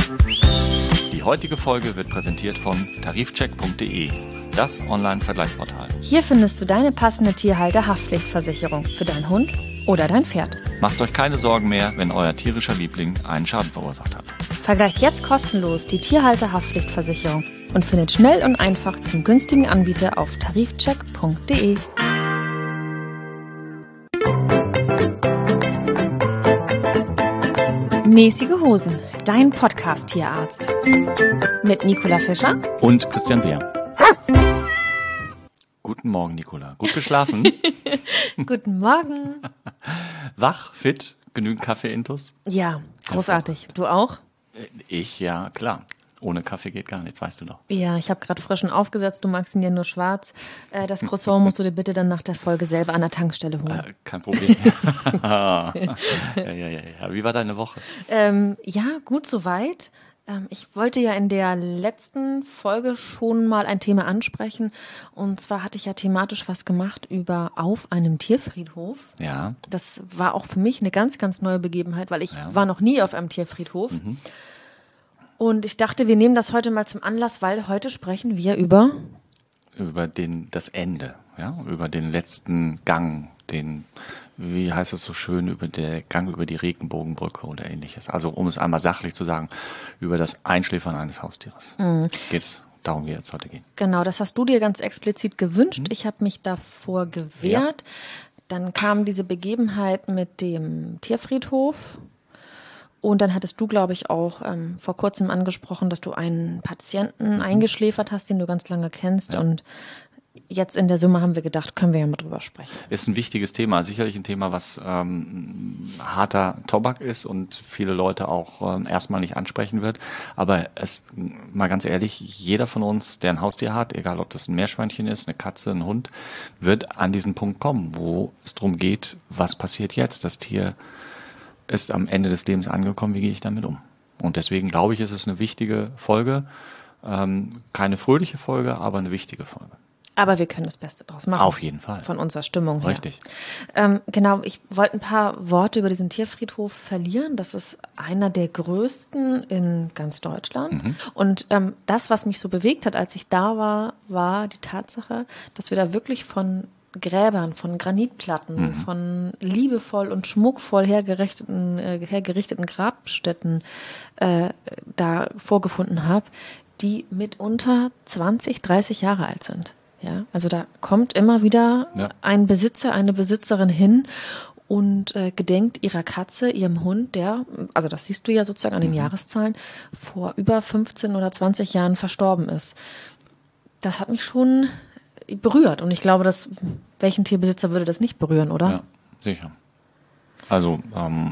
Die heutige Folge wird präsentiert von tarifcheck.de, das Online-Vergleichsportal. Hier findest du deine passende Tierhalter-Haftpflichtversicherung für deinen Hund oder dein Pferd. Macht euch keine Sorgen mehr, wenn euer tierischer Liebling einen Schaden verursacht hat. Vergleicht jetzt kostenlos die Tierhalter-Haftpflichtversicherung und findet schnell und einfach zum günstigen Anbieter auf tarifcheck.de. Mäßige Hosen, dein Podcast-Tierarzt. Mit Nicola Fischer Und Christian Beer. Guten Morgen, Nicola. Gut geschlafen? Guten Morgen. Wach, fit, genügend Kaffee-Intus? Ja, großartig. Du auch? Ich, ja, klar. Ohne Kaffee geht gar nichts, weißt du doch. Ja, ich habe gerade frischen aufgesetzt, du magst ihn ja nur schwarz. Das Croissant musst du dir bitte dann nach der Folge selber an der Tankstelle holen. Kein Problem. Ja. Wie war deine Woche? Ja, gut soweit. Ich wollte ja in der letzten Folge schon mal ein Thema ansprechen. Und zwar hatte ich ja thematisch was gemacht über auf einem Tierfriedhof. Ja. Das war auch für mich eine ganz, ganz neue Begebenheit, weil ich war noch nie auf einem Tierfriedhof. Mhm. Und ich dachte, wir nehmen das heute mal zum Anlass, weil heute sprechen wir über das Ende, ja, über den letzten Gang, wie heißt es so schön, über den Gang über die Regenbogenbrücke oder ähnliches. Also um es einmal sachlich zu sagen, über das Einschläfern eines Haustieres. Darum wird es heute gehen. Genau, das hast du dir ganz explizit gewünscht. Ich habe mich davor gewehrt. Ja. Dann kam diese Begebenheit mit dem Tierfriedhof. Und dann hattest du, glaube ich, auch vor kurzem angesprochen, dass du einen Patienten eingeschläfert hast, den du ganz lange kennst. Ja. Und jetzt in der Summe haben wir gedacht, können wir ja mal drüber sprechen. Ist ein wichtiges Thema, sicherlich ein Thema, was harter Tobak ist und viele Leute auch erstmal nicht ansprechen wird. Aber mal ganz ehrlich, jeder von uns, der ein Haustier hat, egal ob das ein Meerschweinchen ist, eine Katze, ein Hund, wird an diesen Punkt kommen, wo es darum geht, was passiert jetzt? Das Tier ist am Ende des Lebens angekommen, wie gehe ich damit um? Und deswegen glaube ich, ist es eine wichtige Folge. Keine fröhliche Folge, aber eine wichtige Folge. Aber wir können das Beste draus machen. Auf jeden Fall. Von unserer Stimmung her. Richtig. Genau, ich wollte ein paar Worte über diesen Tierfriedhof verlieren. Das ist einer der größten in ganz Deutschland. Und das, was mich so bewegt hat, als ich da war, war die Tatsache, dass wir da wirklich von Gräbern, von Granitplatten, von liebevoll und schmuckvoll hergerichteten Grabstätten da vorgefunden habe, die mitunter 20, 30 Jahre alt sind. Ja, also da kommt immer wieder ein Besitzer, eine Besitzerin hin und gedenkt ihrer Katze, ihrem Hund, also das siehst du ja sozusagen an den Jahreszahlen, vor über 15 oder 20 Jahren verstorben ist. Das hat mich schon berührt. Und ich glaube, welchen Tierbesitzer würde das nicht berühren, oder? Ja, sicher. Also,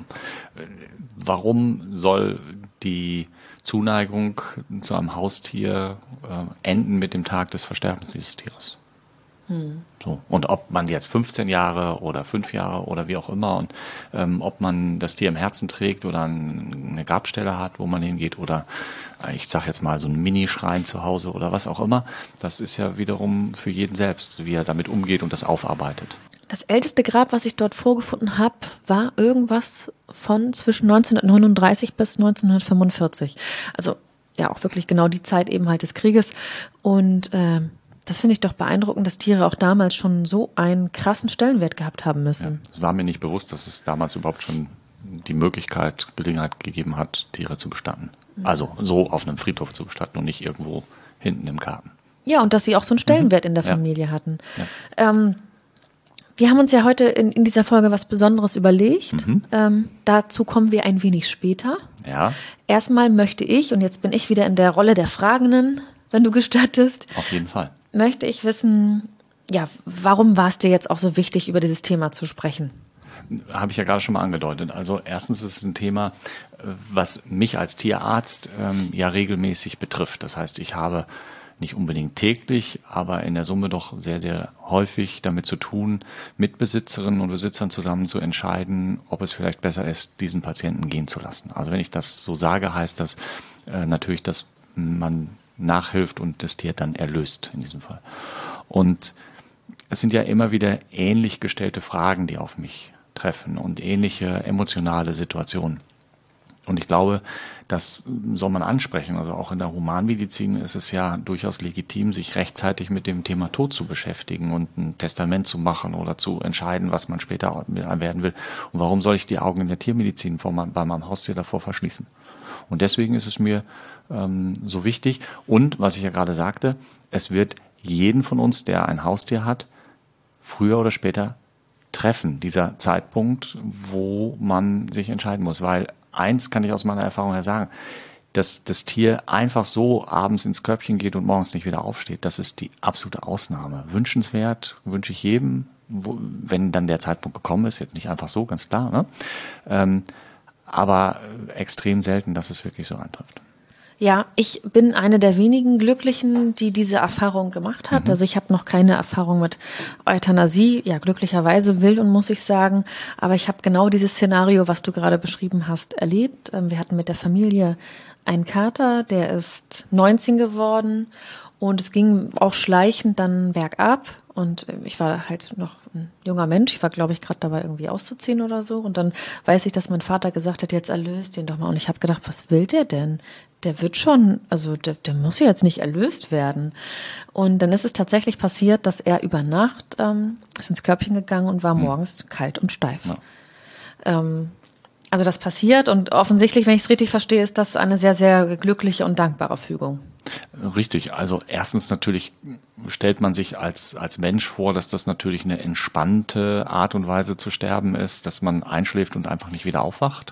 warum soll die Zuneigung zu einem Haustier enden mit dem Tag des Versterbens dieses Tieres? So. Und ob man jetzt 15 Jahre oder 5 Jahre oder wie auch immer und ob man das Tier im Herzen trägt oder eine Grabstelle hat, wo man hingeht oder ich sage jetzt mal so einen Minischrein zu Hause oder was auch immer, das ist ja wiederum für jeden selbst, wie er damit umgeht und das aufarbeitet. Das älteste Grab, was ich dort vorgefunden habe, war irgendwas von zwischen 1939 bis 1945. Also ja auch wirklich genau die Zeit eben halt des Krieges. Und das finde ich doch beeindruckend, dass Tiere auch damals schon so einen krassen Stellenwert gehabt haben müssen. Ja, es war mir nicht bewusst, dass es damals überhaupt schon die Gelegenheit gegeben hat, Tiere zu bestatten. Also so auf einem Friedhof zu bestatten und nicht irgendwo hinten im Garten. Ja, und dass sie auch so einen Stellenwert in der Familie hatten. Ja. Wir haben uns ja heute in dieser Folge was Besonderes überlegt. Dazu kommen wir ein wenig später. Ja. Erstmal möchte ich, und jetzt bin ich wieder in der Rolle der Fragenden, wenn du gestattest. Auf jeden Fall. Möchte ich wissen, ja, warum war es dir jetzt auch so wichtig, über dieses Thema zu sprechen? Habe ich ja gerade schon mal angedeutet. Also erstens ist es ein Thema, was mich als Tierarzt ja regelmäßig betrifft. Das heißt, ich habe nicht unbedingt täglich, aber in der Summe doch sehr, sehr häufig damit zu tun, mit Besitzerinnen und Besitzern zusammen zu entscheiden, ob es vielleicht besser ist, diesen Patienten gehen zu lassen. Also wenn ich das so sage, heißt das natürlich, dass man nachhilft und das Tier dann erlöst in diesem Fall. Und es sind ja immer wieder ähnlich gestellte Fragen, die auf mich treffen und ähnliche emotionale Situationen. Und ich glaube, das soll man ansprechen. Also auch in der Humanmedizin ist es ja durchaus legitim, sich rechtzeitig mit dem Thema Tod zu beschäftigen und ein Testament zu machen oder zu entscheiden, was man später werden will. Und warum soll ich die Augen in der Tiermedizin bei meinem Haustier davor verschließen? Und deswegen ist es mir so wichtig. Und was ich ja gerade sagte, es wird jeden von uns, der ein Haustier hat, früher oder später treffen, dieser Zeitpunkt, wo man sich entscheiden muss. Weil eins kann ich aus meiner Erfahrung her sagen, dass das Tier einfach so abends ins Körbchen geht und morgens nicht wieder aufsteht, das ist die absolute Ausnahme. Wünschenswert, wünsche ich jedem, wenn dann der Zeitpunkt gekommen ist, jetzt nicht einfach so, ganz klar, ne? Aber extrem selten, dass es wirklich so eintrifft. Ja, ich bin eine der wenigen Glücklichen, die diese Erfahrung gemacht hat. Also ich habe noch keine Erfahrung mit Euthanasie, ja glücklicherweise will und muss ich sagen. Aber ich habe genau dieses Szenario, was du gerade beschrieben hast, erlebt. Wir hatten mit der Familie einen Kater, der ist 19 geworden und es ging auch schleichend dann bergab. Und ich war halt noch ein junger Mensch. Ich war, glaube ich, gerade dabei, irgendwie auszuziehen oder so. Und dann weiß ich, dass mein Vater gesagt hat, jetzt erlöst den doch mal. Und ich habe gedacht, was will der denn? Der wird schon, also der muss ja jetzt nicht erlöst werden. Und dann ist es tatsächlich passiert, dass er über Nacht ist ins Körbchen gegangen und war morgens kalt und steif. Ja. Also das passiert und offensichtlich, wenn ich es richtig verstehe, ist das eine sehr, sehr glückliche und dankbare Fügung. Richtig, also erstens natürlich stellt man sich als Mensch vor, dass das natürlich eine entspannte Art und Weise zu sterben ist, dass man einschläft und einfach nicht wieder aufwacht.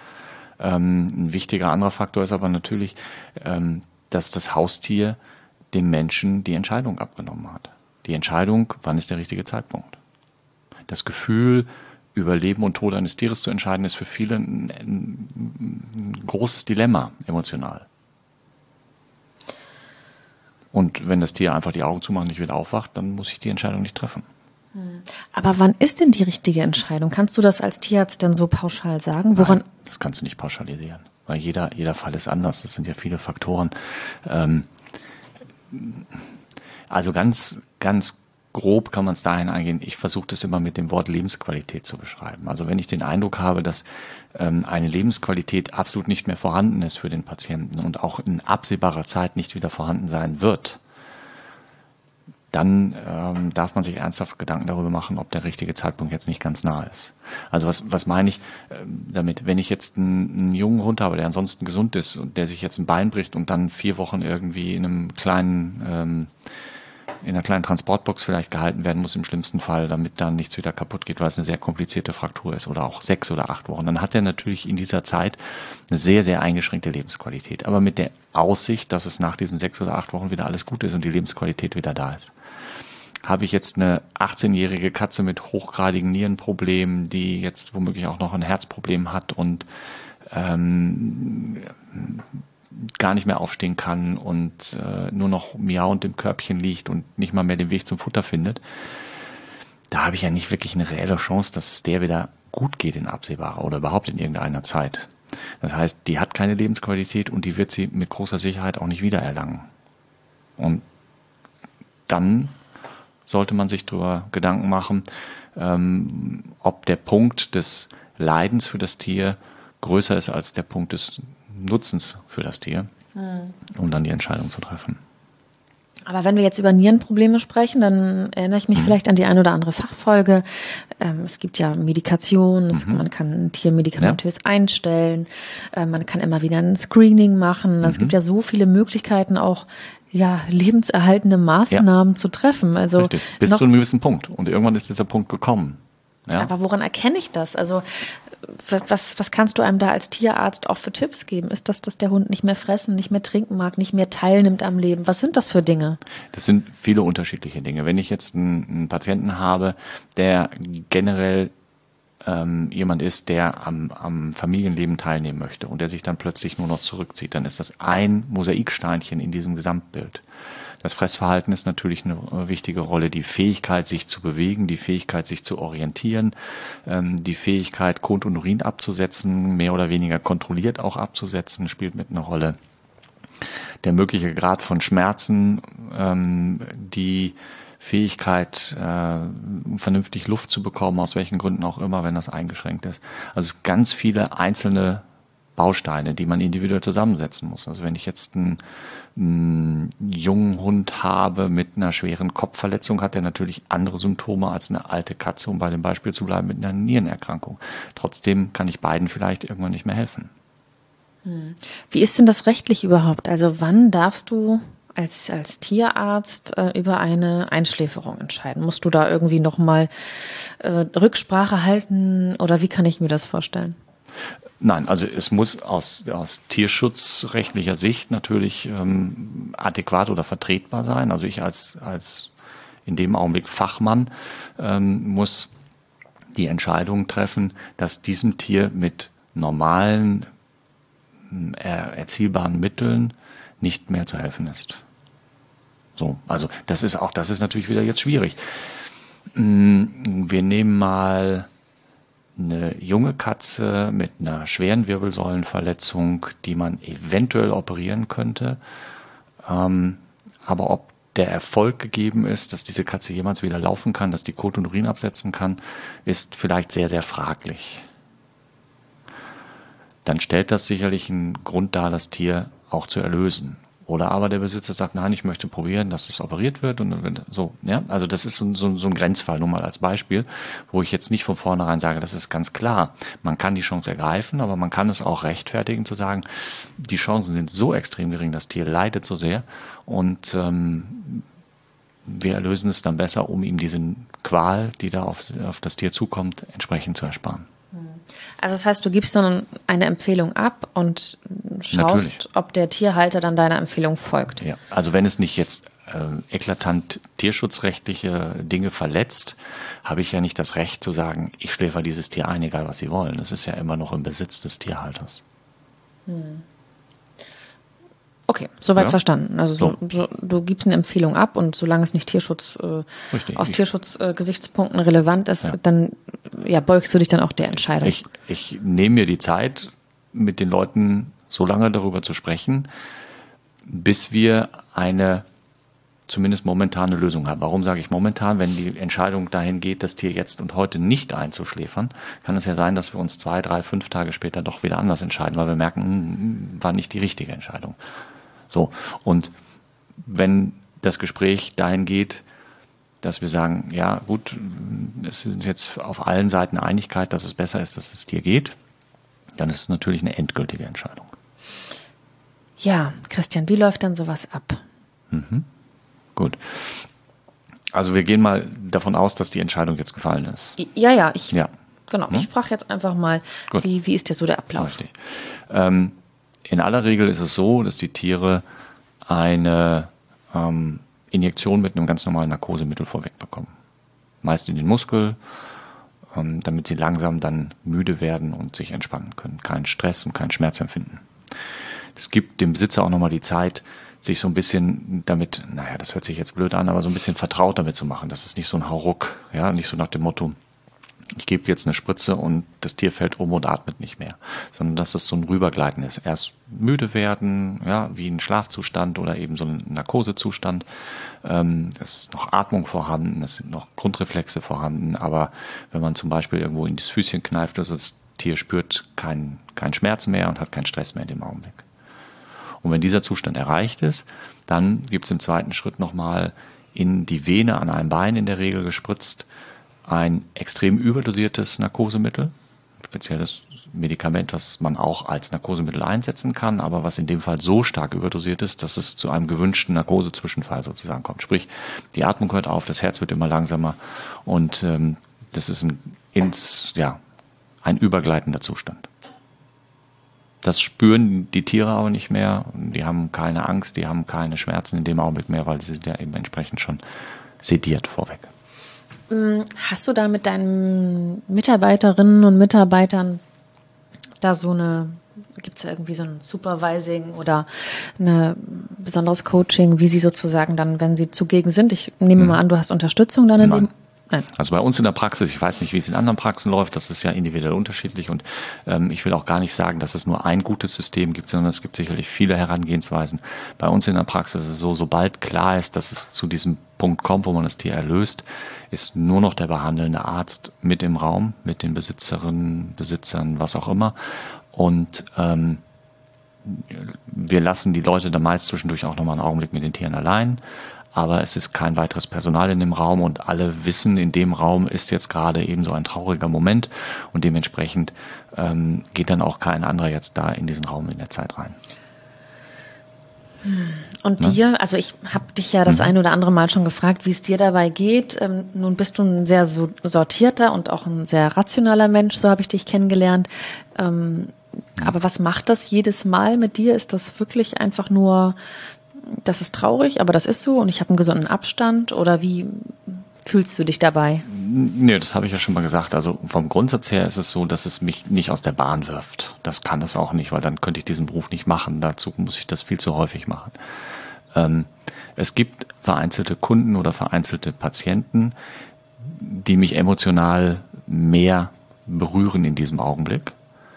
Ein wichtiger anderer Faktor ist aber natürlich, dass das Haustier dem Menschen die Entscheidung abgenommen hat. Die Entscheidung, wann ist der richtige Zeitpunkt. Das Gefühl, über Leben und Tod eines Tieres zu entscheiden, ist für viele ein großes Dilemma emotional. Und wenn das Tier einfach die Augen zumacht und nicht wieder aufwacht, dann muss ich die Entscheidung nicht treffen. Aber wann ist denn die richtige Entscheidung? Kannst du das als Tierarzt denn so pauschal sagen? Woran? Nein, das kannst du nicht pauschalisieren, weil jeder Fall ist anders. Das sind ja viele Faktoren. Also ganz grob kann man es dahin eingehen. Ich versuche das immer mit dem Wort Lebensqualität zu beschreiben. Also wenn ich den Eindruck habe, dass eine Lebensqualität absolut nicht mehr vorhanden ist für den Patienten und auch in absehbarer Zeit nicht wieder vorhanden sein wird, dann darf man sich ernsthaft Gedanken darüber machen, ob der richtige Zeitpunkt jetzt nicht ganz nah ist. Also was meine ich damit? Wenn ich jetzt einen jungen Hund habe, der ansonsten gesund ist und der sich jetzt ein Bein bricht und dann 4 Wochen irgendwie in einer kleinen Transportbox vielleicht gehalten werden muss im schlimmsten Fall, damit dann nichts wieder kaputt geht, weil es eine sehr komplizierte Fraktur ist oder auch 6 oder 8 Wochen, dann hat er natürlich in dieser Zeit eine sehr, sehr eingeschränkte Lebensqualität. Aber mit der Aussicht, dass es nach diesen 6 oder 8 Wochen wieder alles gut ist und die Lebensqualität wieder da ist. Habe ich jetzt eine 18-jährige Katze mit hochgradigen Nierenproblemen, die jetzt womöglich auch noch ein Herzproblem hat und gar nicht mehr aufstehen kann und nur noch miauend im Körbchen liegt und nicht mal mehr den Weg zum Futter findet, da habe ich ja nicht wirklich eine reelle Chance, dass es der wieder gut geht in absehbarer oder überhaupt in irgendeiner Zeit. Das heißt, die hat keine Lebensqualität und die wird sie mit großer Sicherheit auch nicht wiedererlangen. Und dann sollte man sich darüber Gedanken machen, ob der Punkt des Leidens für das Tier größer ist als der Punkt des Nutzens für das Tier, um dann die Entscheidung zu treffen. Aber wenn wir jetzt über Nierenprobleme sprechen, dann erinnere ich mich vielleicht an die eine oder andere Fachfolge. Es gibt ja Medikation, man kann ein Tier medikamentös einstellen, man kann immer wieder ein Screening machen. Es gibt ja so viele Möglichkeiten, auch lebenserhaltende Maßnahmen zu treffen. Also richtig, bis zu einem gewissen Punkt. Und irgendwann ist dieser Punkt gekommen. Ja? Aber woran erkenne ich das? Also was kannst du einem da als Tierarzt auch für Tipps geben? Ist das, dass der Hund nicht mehr fressen, nicht mehr trinken mag, nicht mehr teilnimmt am Leben? Was sind das für Dinge? Das sind viele unterschiedliche Dinge. Wenn ich jetzt einen Patienten habe, der generell jemand ist, der am Familienleben teilnehmen möchte und der sich dann plötzlich nur noch zurückzieht, dann ist das ein Mosaiksteinchen in diesem Gesamtbild. Das Fressverhalten ist natürlich eine wichtige Rolle. Die Fähigkeit, sich zu bewegen, die Fähigkeit, sich zu orientieren, die Fähigkeit, Kot und Urin abzusetzen, mehr oder weniger kontrolliert auch abzusetzen, spielt mit einer Rolle. Der mögliche Grad von Schmerzen, die Fähigkeit, vernünftig Luft zu bekommen, aus welchen Gründen auch immer, wenn das eingeschränkt ist. Also ganz viele einzelne Bausteine, die man individuell zusammensetzen muss. Also wenn ich jetzt einen jungen Hund habe mit einer schweren Kopfverletzung, hat er natürlich andere Symptome als eine alte Katze, um bei dem Beispiel zu bleiben, mit einer Nierenerkrankung. Trotzdem kann ich beiden vielleicht irgendwann nicht mehr helfen. Wie ist denn das rechtlich überhaupt? Also wann darfst du als Tierarzt über eine Einschläferung entscheiden? Musst du da irgendwie nochmal Rücksprache halten oder wie kann ich mir das vorstellen? Nein, also es muss aus tierschutzrechtlicher Sicht natürlich adäquat oder vertretbar sein. Also ich als in dem Augenblick Fachmann muss die Entscheidung treffen, dass diesem Tier mit normalen erzielbaren Mitteln nicht mehr zu helfen ist. So, also das ist natürlich wieder jetzt schwierig. Wir nehmen mal eine junge Katze mit einer schweren Wirbelsäulenverletzung, die man eventuell operieren könnte. Aber ob der Erfolg gegeben ist, dass diese Katze jemals wieder laufen kann, dass die Kot und Urin absetzen kann, ist vielleicht sehr, sehr fraglich. Dann stellt das sicherlich einen Grund dar, das Tier auch zu erlösen. Oder aber der Besitzer sagt, nein, ich möchte probieren, dass es operiert wird. Und so, ja, also das ist so ein Grenzfall, nur mal als Beispiel, wo ich jetzt nicht von vornherein sage, das ist ganz klar. Man kann die Chance ergreifen, aber man kann es auch rechtfertigen, zu sagen, die Chancen sind so extrem gering, das Tier leidet so sehr und wir erlösen es dann besser, um ihm diese Qual, die da auf das Tier zukommt, entsprechend zu ersparen. Also das heißt, du gibst dann eine Empfehlung ab und schaust, Natürlich, ob der Tierhalter dann deiner Empfehlung folgt. Ja, also wenn es nicht jetzt eklatant tierschutzrechtliche Dinge verletzt, habe ich ja nicht das Recht zu sagen, ich schläfer dieses Tier ein, egal was sie wollen. Das ist ja immer noch im Besitz des Tierhalters. Okay, soweit Ja. verstanden. Also du gibst eine Empfehlung ab und solange es nicht Richtig. aus Tierschutzgesichtspunkten relevant ist, Ja. dann beugst du dich dann auch der Entscheidung. Ich nehme mir die Zeit, mit den Leuten so lange darüber zu sprechen, bis wir eine zumindest momentane Lösung haben. Warum sage ich momentan? Wenn die Entscheidung dahin geht, das Tier jetzt und heute nicht einzuschläfern, kann es ja sein, dass wir uns 2, 3, 5 Tage später doch wieder anders entscheiden, weil wir merken, war nicht die richtige Entscheidung. So, und wenn das Gespräch dahin geht, dass wir sagen, ja gut, es ist jetzt auf allen Seiten Einigkeit, dass es besser ist, dass das Tier geht, dann ist es natürlich eine endgültige Entscheidung. Ja, Christian, wie läuft denn sowas ab? Gut. Also wir gehen mal davon aus, dass die Entscheidung jetzt gefallen ist. Ja, Genau. Ich frage jetzt einfach mal, Gut. wie ist denn so der Ablauf? Richtig. In aller Regel ist es so, dass die Tiere eine Injektion mit einem ganz normalen Narkosemittel vorweg bekommen. Meist in den Muskel, damit sie langsam dann müde werden und sich entspannen können. Keinen Stress und keinen Schmerz empfinden. Es gibt dem Besitzer auch nochmal die Zeit, sich so ein bisschen damit, naja, das hört sich jetzt blöd an, aber so ein bisschen vertraut damit zu machen. Das ist nicht so ein Hauruck, ja, nicht so nach dem Motto, ich gebe jetzt eine Spritze und das Tier fällt um und atmet nicht mehr, sondern dass es so ein Rübergleiten ist. Erst müde werden, ja, wie ein Schlafzustand oder eben so ein Narkosezustand. Es ist noch Atmung vorhanden, es sind noch Grundreflexe vorhanden, aber wenn man zum Beispiel irgendwo in das Füßchen kneift, also das Tier spürt keinen Schmerz mehr und hat keinen Stress mehr in dem Augenblick. Und wenn dieser Zustand erreicht ist, dann gibt es im zweiten Schritt nochmal in die Vene an einem Bein in der Regel gespritzt ein extrem überdosiertes Narkosemittel, spezielles Medikament, was man auch als Narkosemittel einsetzen kann, aber was in dem Fall so stark überdosiert ist, dass es zu einem gewünschten Narkosezwischenfall sozusagen kommt. Sprich, die Atmung hört auf, das Herz wird immer langsamer und das ist ein übergleitender Zustand. Das spüren die Tiere aber nicht mehr. Die haben keine Angst, die haben keine Schmerzen in dem Augenblick mehr, weil sie sind ja eben entsprechend schon sediert vorweg. Hast du da mit deinen Mitarbeiterinnen und Mitarbeitern da gibt es irgendwie so ein Supervising oder ein besonderes Coaching, wie sie sozusagen dann, wenn sie zugegen sind? Ich nehme mal an, du hast Unterstützung dann in dem. Nein. Also bei uns in der Praxis, ich weiß nicht, wie es in anderen Praxen läuft, das ist ja individuell unterschiedlich und ich will auch gar nicht sagen, dass es nur ein gutes System gibt, sondern es gibt sicherlich viele Herangehensweisen. Bei uns in der Praxis ist es so, sobald klar ist, dass es zu diesem Punkt kommt, wo man das Tier erlöst, ist nur noch der behandelnde Arzt mit im Raum, mit den Besitzerinnen, Besitzern, was auch immer. Und wir lassen die Leute dann meist zwischendurch auch nochmal einen Augenblick mit den Tieren allein. Aber es ist kein weiteres Personal in dem Raum und alle wissen, in dem Raum ist jetzt gerade eben so ein trauriger Moment und dementsprechend geht dann auch kein anderer jetzt da in diesen Raum in der Zeit rein. Und dir, also ich habe dich ja das ein oder andere Mal schon gefragt, wie es dir dabei geht. Nun bist du ein sehr sortierter und auch ein sehr rationaler Mensch, so habe ich dich kennengelernt. Aber was macht das jedes Mal mit dir? Ist das wirklich einfach nur, das ist traurig, aber das ist so und ich habe einen gesunden Abstand? Oder wie fühlst du dich dabei? Nee, das habe ich ja schon mal gesagt. Also vom Grundsatz her ist es so, dass es mich nicht aus der Bahn wirft. Das kann es auch nicht, weil dann könnte ich diesen Beruf nicht machen. Dazu muss ich das viel zu häufig machen. Es gibt vereinzelte Kunden oder vereinzelte Patienten, die mich emotional mehr berühren in diesem Augenblick.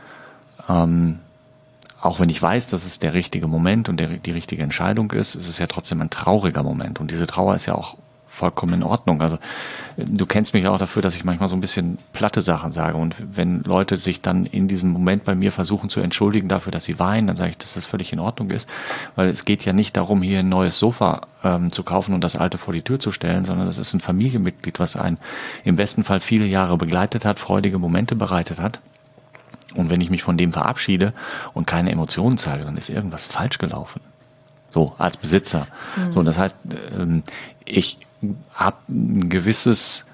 Auch wenn ich weiß, dass es der richtige Moment und die richtige Entscheidung ist, ist es ja trotzdem ein trauriger Moment. Und diese Trauer ist ja auch vollkommen in Ordnung. Also du kennst mich auch dafür, dass ich manchmal so ein bisschen platte Sachen sage. Und wenn Leute sich dann in diesem Moment bei mir versuchen zu entschuldigen dafür, dass sie weinen, dann sage ich, dass das völlig in Ordnung ist. Weil es geht ja nicht darum, hier ein neues Sofa zu kaufen und das alte vor die Tür zu stellen, sondern das ist ein Familienmitglied, was einen im besten Fall viele Jahre begleitet hat, freudige Momente bereitet hat. Und wenn ich mich von dem verabschiede und keine Emotionen zeige, dann ist irgendwas falsch gelaufen. So, als Besitzer. So, das heißt, ich habe ein gewisses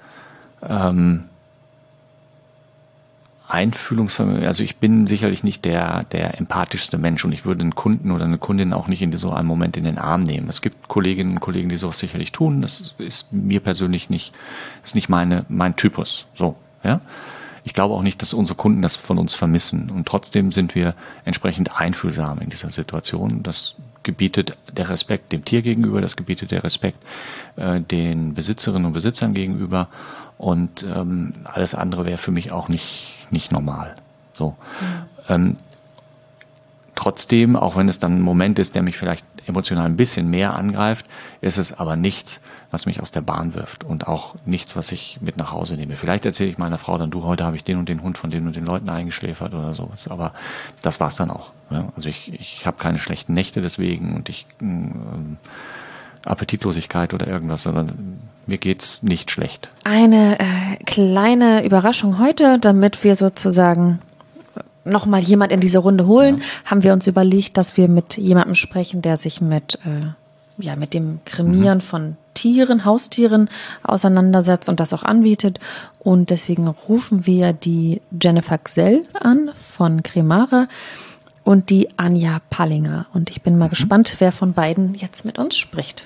Einfühlungsvermögen. Also ich bin sicherlich nicht der empathischste Mensch und ich würde einen Kunden oder eine Kundin auch nicht in so einem Moment in den Arm nehmen. Es gibt Kolleginnen und Kollegen, die sowas sicherlich tun. Das ist mir persönlich nicht mein Typus. So, ja. Ich glaube auch nicht, dass unsere Kunden das von uns vermissen. Und trotzdem sind wir entsprechend einfühlsam in dieser Situation. Das gebietet der Respekt dem Tier gegenüber, das gebietet der Respekt den Besitzerinnen und Besitzern gegenüber. Und alles andere wäre für mich auch nicht normal. So. Trotzdem, auch wenn es dann ein Moment ist, der mich vielleicht emotional ein bisschen mehr angreift, ist es aber nichts, was mich aus der Bahn wirft und auch nichts, was ich mit nach Hause nehme. Vielleicht erzähle ich meiner Frau dann, du, heute habe ich den und den Hund von den und den Leuten eingeschläfert oder sowas, aber das war's dann auch. Ja? Also ich habe keine schlechten Nächte deswegen und Appetitlosigkeit oder irgendwas, sondern mir geht's nicht schlecht. Eine kleine Überraschung heute, damit wir sozusagen nochmal jemand in diese Runde holen, haben wir uns überlegt, dass wir mit jemandem sprechen, der sich mit dem Kremieren von Tieren, Haustieren auseinandersetzt und das auch anbietet. Und deswegen rufen wir die Jennifer Gsell an von Cremare und die Anja Pallinger. Und ich bin mal gespannt, wer von beiden jetzt mit uns spricht.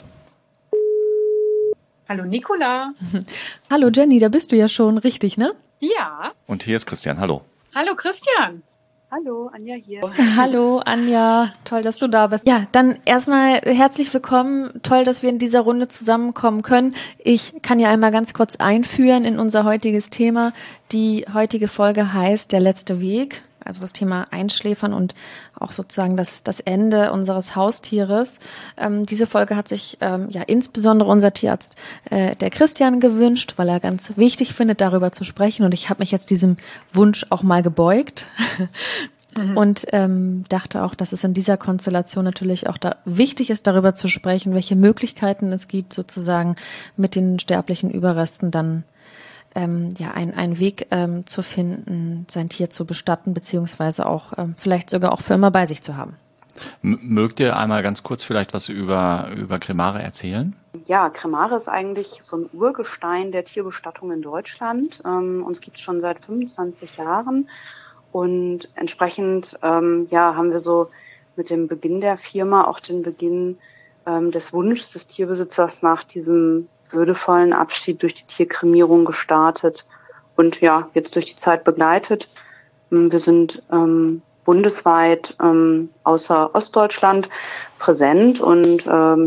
Hallo Nicola. Hallo Jenny, da bist du ja schon richtig, ne? Ja. Und hier ist Christian, hallo. Hallo Christian. Hallo, Anja hier. Hallo Anja, toll, dass du da bist. Ja, dann erstmal herzlich willkommen. Toll, dass wir in dieser Runde zusammenkommen können. Ich kann ja einmal ganz kurz einführen in unser heutiges Thema. Die heutige Folge heißt Der letzte Weg, also das Thema Einschläfern und auch sozusagen das Ende unseres Haustieres. Diese Folge hat sich insbesondere unser Tierarzt, der Christian, gewünscht, weil er ganz wichtig findet, darüber zu sprechen. Und ich habe mich jetzt diesem Wunsch auch mal gebeugt und dachte auch, dass es in dieser Konstellation natürlich auch wichtig ist, darüber zu sprechen, welche Möglichkeiten es gibt, sozusagen mit den sterblichen Überresten dann einen Weg zu finden, sein Tier zu bestatten, beziehungsweise auch vielleicht sogar auch für immer bei sich zu haben. Mögt ihr einmal ganz kurz vielleicht was über Cremare erzählen? Ja, Cremare ist eigentlich so ein Urgestein der Tierbestattung in Deutschland. Uns gibt es schon seit 25 Jahren und entsprechend haben wir so mit dem Beginn der Firma auch den Beginn des Wunsches des Tierbesitzers nach diesem würdevollen Abschied durch die Tierkremierung gestartet und ja, jetzt durch die Zeit begleitet. Wir sind bundesweit außer Ostdeutschland präsent und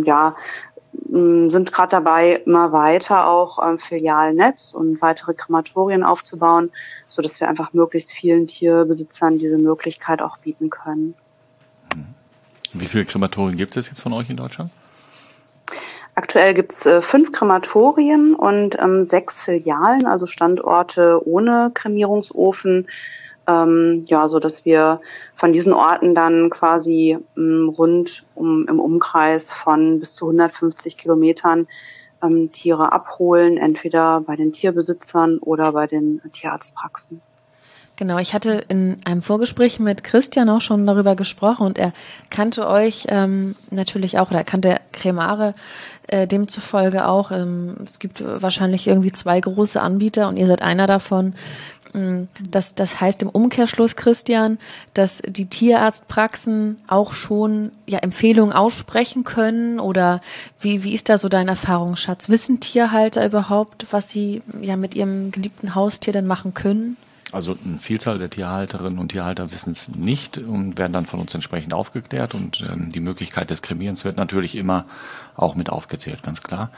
sind gerade dabei, immer weiter auch Filialnetz und weitere Krematorien aufzubauen, sodass wir einfach möglichst vielen Tierbesitzern diese Möglichkeit auch bieten können. Wie viele Krematorien gibt es jetzt von euch in Deutschland? Aktuell gibt es 5 Krematorien und 6 Filialen, also Standorte ohne Kremierungsofen, ja, so dass wir von diesen Orten dann quasi rund im Umkreis von bis zu 150 Kilometern Tiere abholen, entweder bei den Tierbesitzern oder bei den Tierarztpraxen. Genau, ich hatte in einem Vorgespräch mit Christian auch schon darüber gesprochen und er kannte euch natürlich auch, oder er kannte Cremare demzufolge auch. Es gibt wahrscheinlich irgendwie 2 große Anbieter und ihr seid einer davon. Das heißt im Umkehrschluss, Christian, dass die Tierarztpraxen auch schon Empfehlungen aussprechen können, oder wie ist da so dein Erfahrungsschatz? Wissen Tierhalter überhaupt, was sie mit ihrem geliebten Haustier denn machen können? Also eine Vielzahl der Tierhalterinnen und Tierhalter wissen es nicht und werden dann von uns entsprechend aufgeklärt, und die Möglichkeit des Kremierens wird natürlich immer auch mit aufgezählt, ganz klar.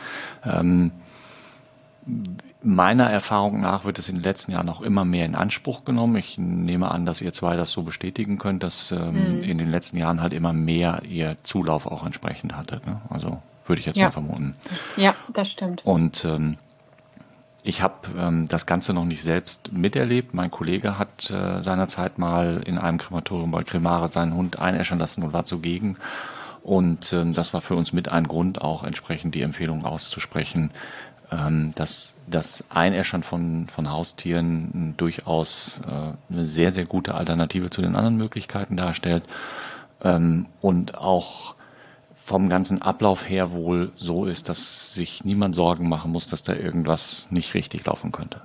Meiner Erfahrung nach wird es in den letzten Jahren auch immer mehr in Anspruch genommen. Ich nehme an, dass ihr 2 das so bestätigen könnt, dass in den letzten Jahren halt immer mehr ihr Zulauf auch entsprechend hattet. Ne? Also würde ich jetzt mal vermuten. Ja, das stimmt. Und ich habe das Ganze noch nicht selbst miterlebt. Mein Kollege hat seinerzeit mal in einem Krematorium bei Cremare seinen Hund einäschern lassen und war zugegen. Und das war für uns mit ein Grund, auch entsprechend die Empfehlung auszusprechen, dass das Einäschern von Haustieren durchaus eine sehr, sehr gute Alternative zu den anderen Möglichkeiten darstellt und auch vom ganzen Ablauf her wohl so ist, dass sich niemand Sorgen machen muss, dass da irgendwas nicht richtig laufen könnte.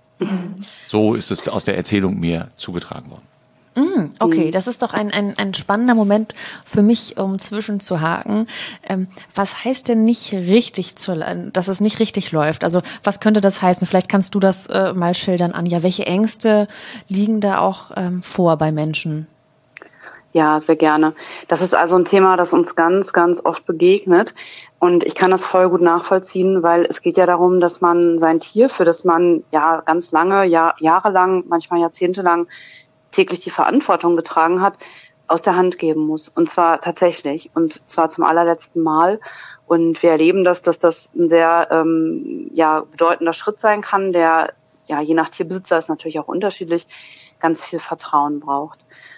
So ist es aus der Erzählung mir zugetragen worden. Okay, das ist doch ein spannender Moment für mich, um zwischenzuhaken. Was heißt denn nicht richtig, dass es nicht richtig läuft? Also was könnte das heißen? Vielleicht kannst du das mal schildern, Anja. Welche Ängste liegen da auch vor bei Menschen? Ja, sehr gerne. Das ist also ein Thema, das uns ganz, ganz oft begegnet. Und ich kann das voll gut nachvollziehen, weil es geht ja darum, dass man sein Tier, für das man ja ganz lange, jahrelang, manchmal jahrzehntelang täglich die Verantwortung getragen hat, aus der Hand geben muss. Und zwar tatsächlich. Und zwar zum allerletzten Mal. Und wir erleben dass das ein sehr bedeutender Schritt sein kann, der je nach Tierbesitzer ist natürlich auch unterschiedlich, ganz viel Vertrauen braucht.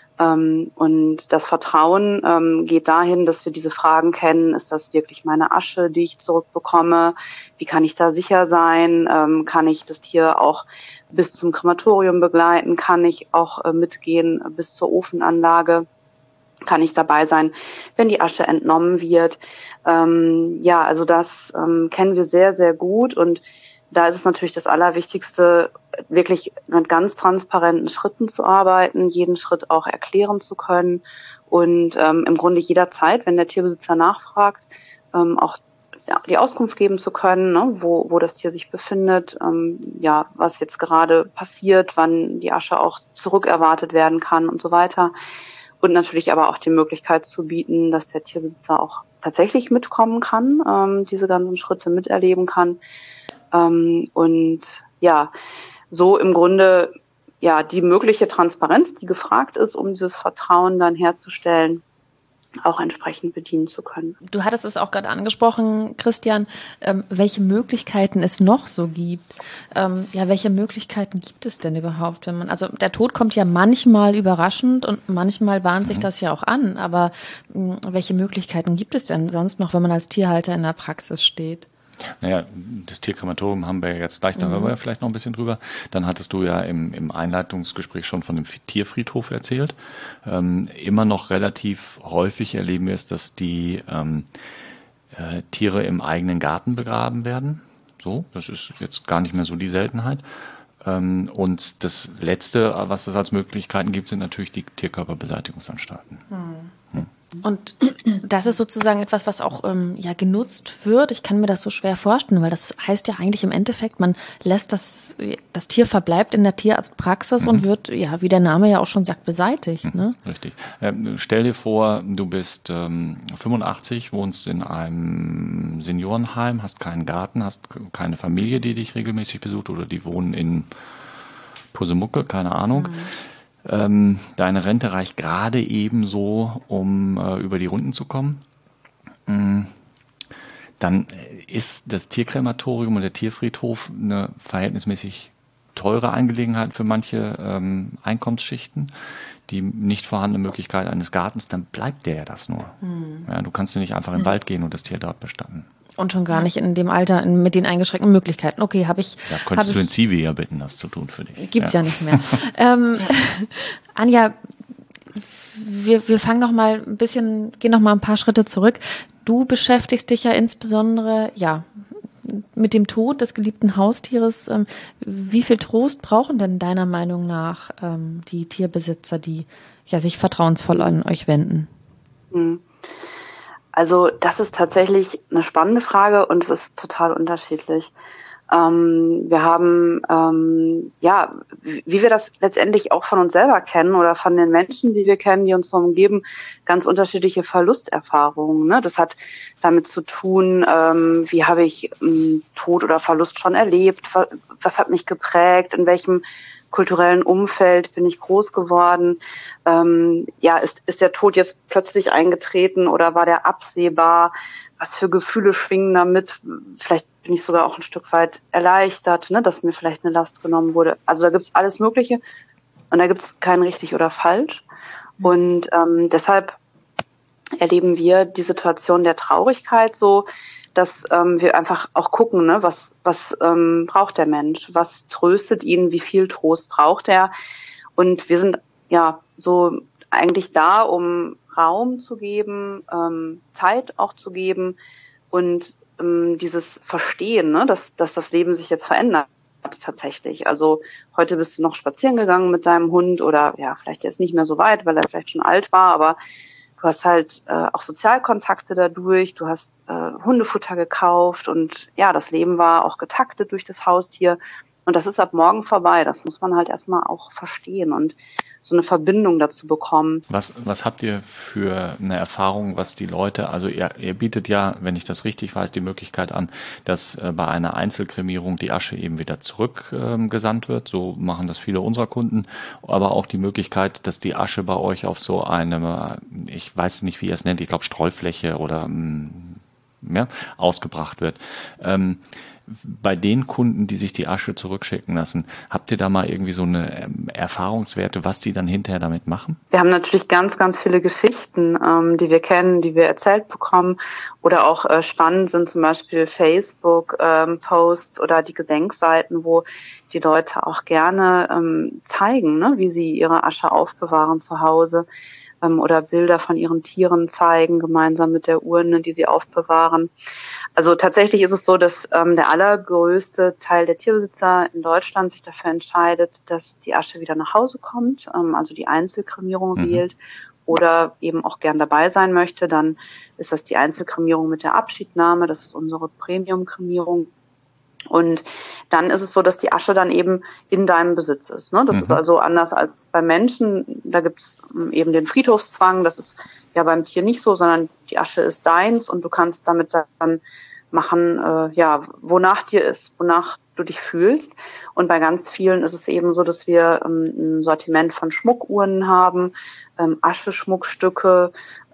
Und das Vertrauen geht dahin, dass wir diese Fragen kennen. Ist das wirklich meine Asche, die ich zurückbekomme? Wie kann ich da sicher sein? Kann ich das Tier auch bis zum Krematorium begleiten? Kann ich auch mitgehen bis zur Ofenanlage? Kann ich dabei sein, wenn die Asche entnommen wird? Also das kennen wir sehr, sehr gut. Und da ist es natürlich das Allerwichtigste, wirklich mit ganz transparenten Schritten zu arbeiten, jeden Schritt auch erklären zu können und im Grunde jederzeit, wenn der Tierbesitzer nachfragt, auch die Auskunft geben zu können, ne, wo das Tier sich befindet, was jetzt gerade passiert, wann die Asche auch zurückerwartet werden kann und so weiter. Und natürlich aber auch die Möglichkeit zu bieten, dass der Tierbesitzer auch tatsächlich mitkommen kann, diese ganzen Schritte miterleben kann. So im Grunde die mögliche Transparenz, die gefragt ist, um dieses Vertrauen dann herzustellen, auch entsprechend bedienen zu können. Du hattest es auch gerade angesprochen, Christian, welche Möglichkeiten es noch so gibt. Welche Möglichkeiten gibt es denn überhaupt, also der Tod kommt ja manchmal überraschend und manchmal bahnt sich das ja auch an, aber welche Möglichkeiten gibt es denn sonst noch, wenn man als Tierhalter in der Praxis steht? Naja, das Tierkrematorium haben wir jetzt gleich, da hören wir vielleicht noch ein bisschen drüber. Dann hattest du ja im Einleitungsgespräch schon von dem Tierfriedhof erzählt. Immer noch relativ häufig erleben wir es, dass die Tiere im eigenen Garten begraben werden. So, das ist jetzt gar nicht mehr so die Seltenheit. Und das Letzte, was es als Möglichkeiten gibt, sind natürlich die Tierkörperbeseitigungsanstalten. Und das ist sozusagen etwas, was auch genutzt wird. Ich kann mir das so schwer vorstellen, weil das heißt ja eigentlich im Endeffekt, man lässt das Tier verbleibt in der Tierarztpraxis und wird, wie der Name ja auch schon sagt, beseitigt. Ne? Richtig. Stell dir vor, du bist 85, wohnst in einem Seniorenheim, hast keinen Garten, hast keine Familie, die dich regelmäßig besucht, oder die wohnen in Pusemucke, keine Ahnung. Deine Rente reicht gerade eben so, um über die Runden zu kommen. Dann ist das Tierkrematorium und der Tierfriedhof eine verhältnismäßig teure Angelegenheit für manche Einkommensschichten, die nicht vorhandene Möglichkeit eines Gartens, dann bleibt der ja das nur. Ja, du kannst ja nicht einfach in den Wald gehen und das Tier dort bestatten. Und schon gar nicht in dem Alter mit den eingeschränkten Möglichkeiten. Okay, habe ich. Ja, könntest du den Zivi ja bitten, das zu tun für dich. Gibt's ja nicht mehr. Anja, wir fangen noch mal ein bisschen, gehen noch mal ein paar Schritte zurück. Du beschäftigst dich ja insbesondere, mit dem Tod des geliebten Haustieres. Wie viel Trost brauchen denn deiner Meinung nach die Tierbesitzer, die sich vertrauensvoll an euch wenden? Also das ist tatsächlich eine spannende Frage und es ist total unterschiedlich. Wir haben, wie wir das letztendlich auch von uns selber kennen oder von den Menschen, die wir kennen, die uns so umgeben, ganz unterschiedliche Verlusterfahrungen. Ne? Das hat damit zu tun, wie habe ich Tod oder Verlust schon erlebt, was hat mich geprägt, in welchem kulturellen Umfeld bin ich groß geworden. Ist der Tod jetzt plötzlich eingetreten oder war der absehbar? Was für Gefühle schwingen damit? Vielleicht bin ich sogar auch ein Stück weit erleichtert, ne, dass mir vielleicht eine Last genommen wurde. Also da gibt's alles Mögliche und da gibt's kein richtig oder falsch. Und deshalb erleben wir die Situation der Traurigkeit so, dass wir einfach auch gucken, ne, was braucht der Mensch, was tröstet ihn, wie viel Trost braucht er. Und wir sind so eigentlich da, um Raum zu geben, Zeit auch zu geben und dieses Verstehen, ne, dass das Leben sich jetzt verändert tatsächlich. Also heute bist du noch spazieren gegangen mit deinem Hund oder vielleicht jetzt nicht mehr so weit, weil er vielleicht schon alt war, aber du hast halt auch Sozialkontakte dadurch, du hast Hundefutter gekauft und das Leben war auch getaktet durch das Haustier und das ist ab morgen vorbei. Das muss man halt erstmal auch verstehen und so eine Verbindung dazu bekommen. Was habt ihr für eine Erfahrung, was die Leute, also ihr bietet ja, wenn ich das richtig weiß, die Möglichkeit an, dass bei einer Einzelkremierung die Asche eben wieder zurückgesandt wird. So machen das viele unserer Kunden. Aber auch die Möglichkeit, dass die Asche bei euch auf so eine, ich weiß nicht, wie ihr es nennt, ich glaube Streufläche oder ausgebracht wird. Bei den Kunden, die sich die Asche zurückschicken lassen, habt ihr da mal irgendwie so eine Erfahrungswerte, was die dann hinterher damit machen? Wir haben natürlich ganz, ganz viele Geschichten, die wir kennen, die wir erzählt bekommen oder auch spannend sind zum Beispiel Facebook-Posts oder die Gedenkseiten, wo die Leute auch gerne zeigen, ne, wie sie ihre Asche aufbewahren zu Hause oder Bilder von ihren Tieren zeigen, gemeinsam mit der Urne, die sie aufbewahren. Also tatsächlich ist es so, dass der allergrößte Teil der Tierbesitzer in Deutschland sich dafür entscheidet, dass die Asche wieder nach Hause kommt, also die Einzelkremierung wählt oder eben auch gern dabei sein möchte. Dann ist das die Einzelkremierung mit der Abschiednahme, das ist unsere Premium-Kremierung. Und dann ist es so, dass die Asche dann eben in deinem Besitz ist. Ne? Das ist also anders als bei Menschen. Da gibt es eben den Friedhofszwang. Das ist ja beim Tier nicht so, sondern die Asche ist deins und du kannst damit dann machen, wonach dir ist, wonach du dich fühlst. Und bei ganz vielen ist es eben so, dass wir ein Sortiment von Schmuckurnen haben, Ascheschmuckstücke,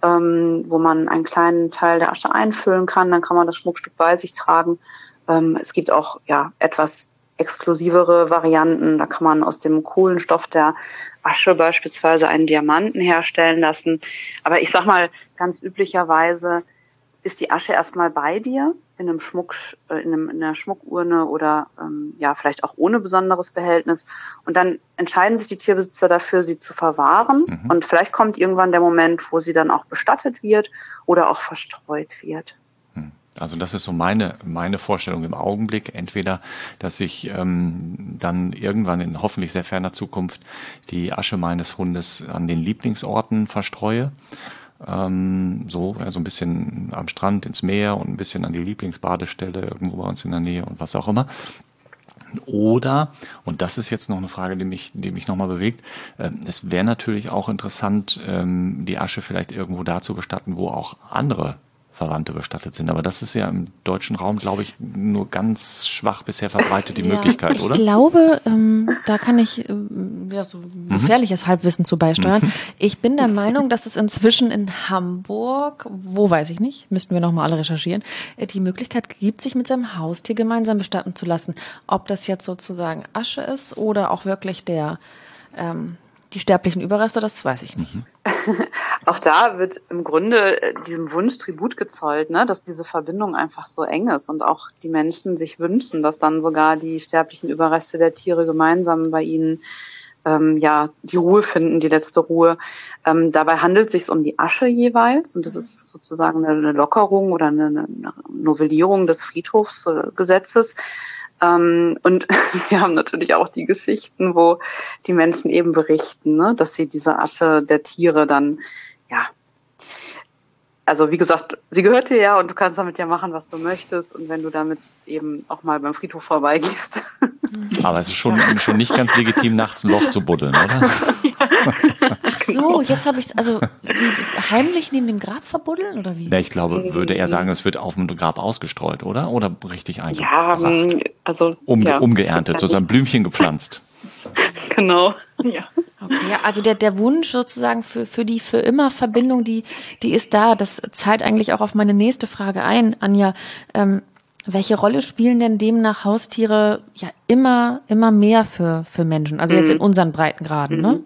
wo man einen kleinen Teil der Asche einfüllen kann. Dann kann man das Schmuckstück bei sich tragen. Es gibt auch etwas exklusivere Varianten. Da kann man aus dem Kohlenstoff der Asche beispielsweise einen Diamanten herstellen lassen. Aber ich sag mal, ganz üblicherweise ist die Asche erstmal bei dir in einem in einer Schmuckurne oder vielleicht auch ohne besonderes Behältnis. Und dann entscheiden sich die Tierbesitzer dafür, sie zu verwahren. Und vielleicht kommt irgendwann der Moment, wo sie dann auch bestattet wird oder auch verstreut wird. Also das ist so meine Vorstellung im Augenblick. Entweder, dass ich dann irgendwann in hoffentlich sehr ferner Zukunft die Asche meines Hundes an den Lieblingsorten verstreue. So ein bisschen am Strand ins Meer und ein bisschen an die Lieblingsbadestelle irgendwo bei uns in der Nähe und was auch immer. Oder, und das ist jetzt noch eine Frage, die mich nochmal bewegt, es wäre natürlich auch interessant, die Asche vielleicht irgendwo da zu bestatten, wo auch andere Verwandte bestattet sind. Aber das ist ja im deutschen Raum, glaube ich, nur ganz schwach bisher verbreitet, die Möglichkeit, oder? Ich glaube, da kann ich so gefährliches Halbwissen zu beisteuern. Ich bin der Meinung, dass es inzwischen in Hamburg, wo weiß ich nicht, müssten wir nochmal alle recherchieren, die Möglichkeit gibt, sich mit seinem Haustier gemeinsam bestatten zu lassen. Ob das jetzt sozusagen Asche ist oder auch wirklich die sterblichen Überreste, das weiß ich nicht. Auch da wird im Grunde diesem Wunsch Tribut gezollt, ne, dass diese Verbindung einfach so eng ist und auch die Menschen sich wünschen, dass dann sogar die sterblichen Überreste der Tiere gemeinsam bei ihnen die Ruhe finden, die letzte Ruhe. Dabei handelt es sich um die Asche jeweils und das ist sozusagen eine Lockerung oder eine Novellierung des Friedhofsgesetzes. Und wir haben natürlich auch die Geschichten, wo die Menschen eben berichten, ne, dass sie diese Asche der Tiere dann, also wie gesagt, sie gehört dir ja und du kannst damit ja machen, was du möchtest und wenn du damit eben auch mal beim Friedhof vorbeigehst. Aber es ist schon nicht ganz legitim, nachts ein Loch zu buddeln, oder? Ach so, jetzt habe ich es, also wie, heimlich neben dem Grab verbuddeln oder wie? Ja, ich glaube, würde er sagen, es wird auf dem Grab ausgestreut, oder? Oder richtig eingebracht? Ja, also umgeerntet, sozusagen Blümchen gepflanzt. Genau, ja. Okay, ja, also der Wunsch sozusagen für die für immer Verbindung, die ist da. Das zahlt eigentlich auch auf meine nächste Frage ein, Anja. Welche Rolle spielen denn demnach Haustiere ja immer mehr für Menschen? Also jetzt in unseren Breitengraden, ne?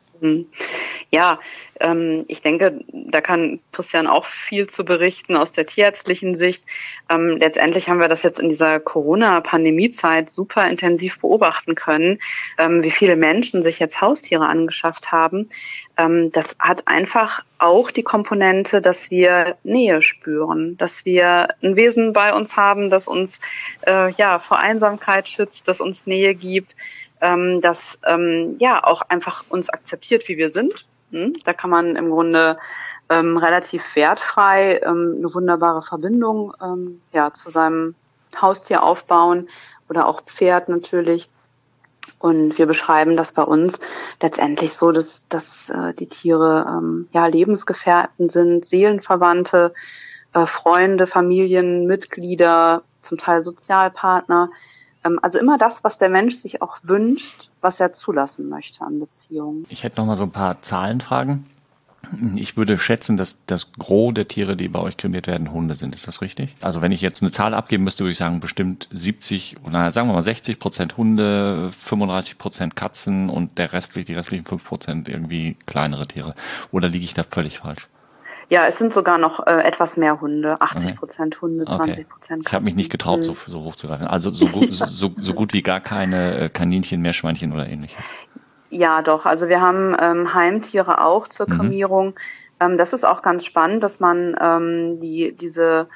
Ja, ich denke, da kann Christian auch viel zu berichten aus der tierärztlichen Sicht. Letztendlich haben wir das jetzt in dieser Corona-Pandemie-Zeit super intensiv beobachten können, wie viele Menschen sich jetzt Haustiere angeschafft haben. Das hat einfach auch die Komponente, dass wir Nähe spüren, dass wir ein Wesen bei uns haben, das uns vor Einsamkeit schützt, das uns Nähe gibt, das auch einfach uns akzeptiert, wie wir sind. Da kann man im Grunde relativ wertfrei eine wunderbare Verbindung zu seinem Haustier aufbauen oder auch Pferd natürlich. Und wir beschreiben das bei uns letztendlich so, dass die Tiere Lebensgefährten sind, Seelenverwandte, Freunde, Familienmitglieder, zum Teil Sozialpartner. Also immer das, was der Mensch sich auch wünscht, was er zulassen möchte an Beziehungen. Ich hätte noch mal so ein paar Zahlenfragen. Ich würde schätzen, dass das Gros der Tiere, die bei euch kremiert werden, Hunde sind. Ist das richtig? Also wenn ich jetzt eine Zahl abgeben müsste, würde ich sagen, bestimmt 70 oder sagen wir mal 60% Hunde, 35% Katzen und die restlichen 5% irgendwie kleinere Tiere. Oder liege ich da völlig falsch? Ja, es sind sogar noch etwas mehr Hunde. 80% Hunde, 20% Katzen. Ich habe mich nicht getraut, so hoch zu greifen. Also so gut wie gar keine Kaninchen, Meerschweinchen oder ähnliches. Ja, doch. Also wir haben Heimtiere auch zur Kremierung. Das ist auch ganz spannend, dass man diese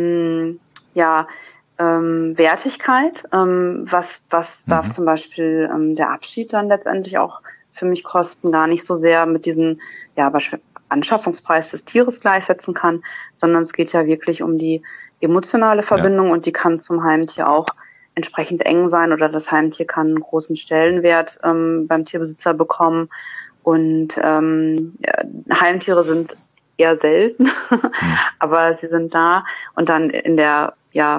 Wertigkeit, was darf zum Beispiel der Abschied dann letztendlich auch für mich kosten, gar nicht so sehr mit diesen Anschaffungspreis des Tieres gleichsetzen kann, sondern es geht ja wirklich um die emotionale Verbindung und die kann zum Heimtier auch entsprechend eng sein oder das Heimtier kann einen großen Stellenwert beim Tierbesitzer bekommen und Heimtiere sind eher selten, aber sie sind da und dann in der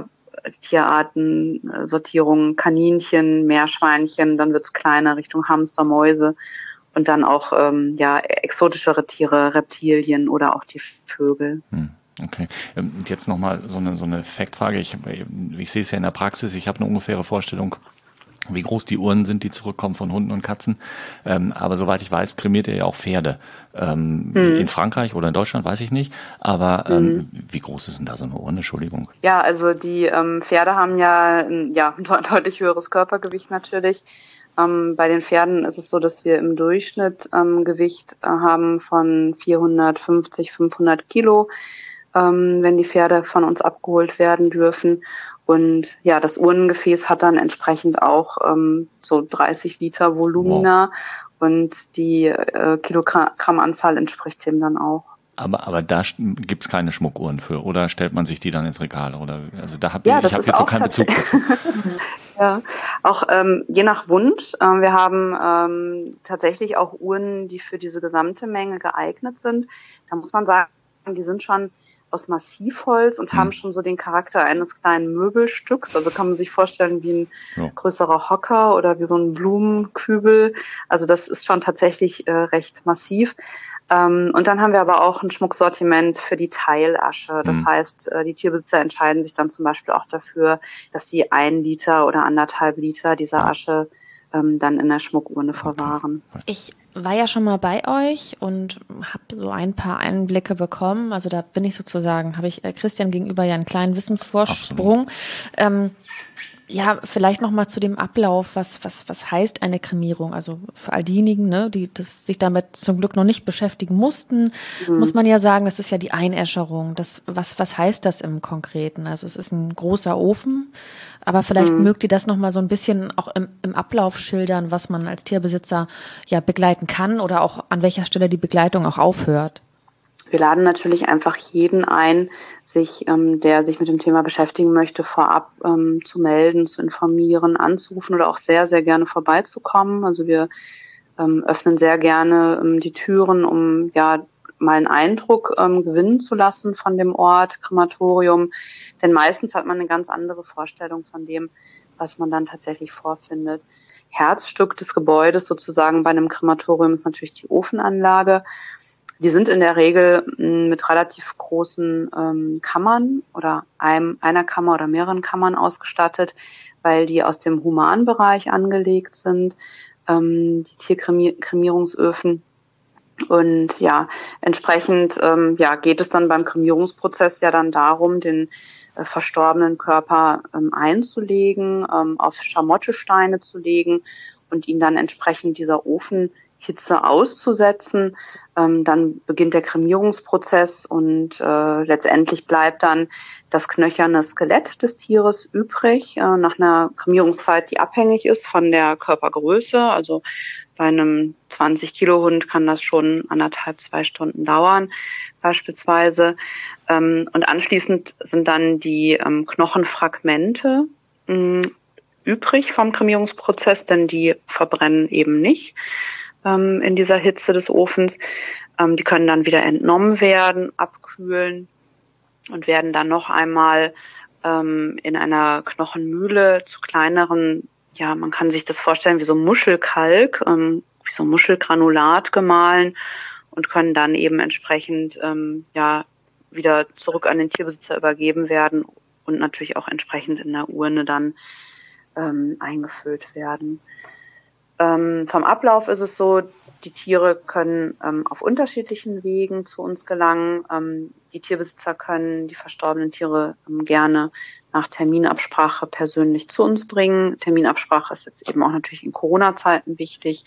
Tierartensortierung Kaninchen, Meerschweinchen, dann wird's kleiner Richtung Hamster, Mäuse. Und dann auch exotischere Tiere, Reptilien oder auch die Vögel. Okay. Jetzt nochmal so eine Faktfrage. Ich sehe es ja in der Praxis, ich habe eine ungefähre Vorstellung, wie groß die Uhren sind, die zurückkommen von Hunden und Katzen. Aber soweit ich weiß, kremiert ihr ja auch Pferde. In Frankreich oder in Deutschland, weiß ich nicht. Aber wie groß ist denn da so eine Urne? Entschuldigung. Ja, also die Pferde haben ein deutlich höheres Körpergewicht natürlich. Bei den Pferden ist es so, dass wir im Durchschnitt Gewicht haben von 450, 500 Kilo, wenn die Pferde von uns abgeholt werden dürfen. Und ja, das Urnengefäß hat dann entsprechend auch so 30 Liter Volumina und die Kilogrammanzahl entspricht dem dann auch. Aber da gibt's keine Schmuckuhren für, oder stellt man sich die dann ins Regal? Oder also ich habe jetzt so keinen Bezug dazu. Ja, auch je nach Wunsch. Wir haben tatsächlich auch Uhren, die für diese gesamte Menge geeignet sind. Da muss man sagen, die sind schon aus Massivholz und haben schon so den Charakter eines kleinen Möbelstücks. Also kann man sich vorstellen wie ein größerer Hocker oder wie so ein Blumenkübel. Also das ist schon tatsächlich recht massiv. Und dann haben wir aber auch ein Schmucksortiment für die Teilasche. Das heißt, die Tierbesitzer entscheiden sich dann zum Beispiel auch dafür, dass sie 1 Liter oder 1,5 Liter dieser Asche dann in der Schmuckurne verwahren. Ich war ja schon mal bei euch und habe so ein paar Einblicke bekommen. Also da bin ich sozusagen, habe ich Christian gegenüber ja einen kleinen Wissensvorsprung. Ja, vielleicht noch mal zu dem Ablauf. Was heißt eine Kremierung? Also für all diejenigen, ne, die sich damit zum Glück noch nicht beschäftigen mussten, muss man ja sagen, das ist ja die Einäscherung. Was heißt das im Konkreten? Also es ist ein großer Ofen, aber vielleicht mögt ihr das noch mal so ein bisschen auch im Ablauf schildern, was man als Tierbesitzer ja begleiten kann oder auch an welcher Stelle die Begleitung auch aufhört. Wir laden natürlich einfach jeden ein, der sich mit dem Thema beschäftigen möchte, vorab zu melden, zu informieren, anzurufen oder auch sehr, sehr gerne vorbeizukommen. Also wir öffnen sehr gerne die Türen, um ja mal einen Eindruck gewinnen zu lassen von dem Ort, Krematorium. Denn meistens hat man eine ganz andere Vorstellung von dem, was man dann tatsächlich vorfindet. Herzstück des Gebäudes sozusagen bei einem Krematorium ist natürlich die Ofenanlage. Die sind in der Regel mit relativ großen Kammern oder einer Kammer oder mehreren Kammern ausgestattet, weil die aus dem Humanbereich angelegt sind, die Tierkremierungsöfen. Und ja, entsprechend geht es dann beim Kremierungsprozess ja dann darum, den verstorbenen Körper einzulegen, auf Schamottesteine zu legen und ihn dann entsprechend dieser Ofenhitze auszusetzen. Dann beginnt der Kremierungsprozess und letztendlich bleibt dann das knöcherne Skelett des Tieres übrig, nach einer Kremierungszeit, die abhängig ist von der Körpergröße. Also bei einem 20-Kilo-Hund kann das schon 1,5-2 Stunden dauern beispielsweise. Und anschließend sind dann die Knochenfragmente übrig vom Kremierungsprozess, denn die verbrennen eben nicht in dieser Hitze des Ofens. Die können dann wieder entnommen werden, abkühlen und werden dann noch einmal in einer Knochenmühle zu kleineren, ja, man kann sich das vorstellen wie so Muschelkalk, wie so Muschelgranulat gemahlen und können dann eben entsprechend wieder zurück an den Tierbesitzer übergeben werden und natürlich auch entsprechend in der Urne dann eingefüllt werden. Vom Ablauf ist es so, die Tiere können auf unterschiedlichen Wegen zu uns gelangen. Die Tierbesitzer können die verstorbenen Tiere gerne nach Terminabsprache persönlich zu uns bringen. Terminabsprache ist jetzt eben auch natürlich in Corona-Zeiten wichtig.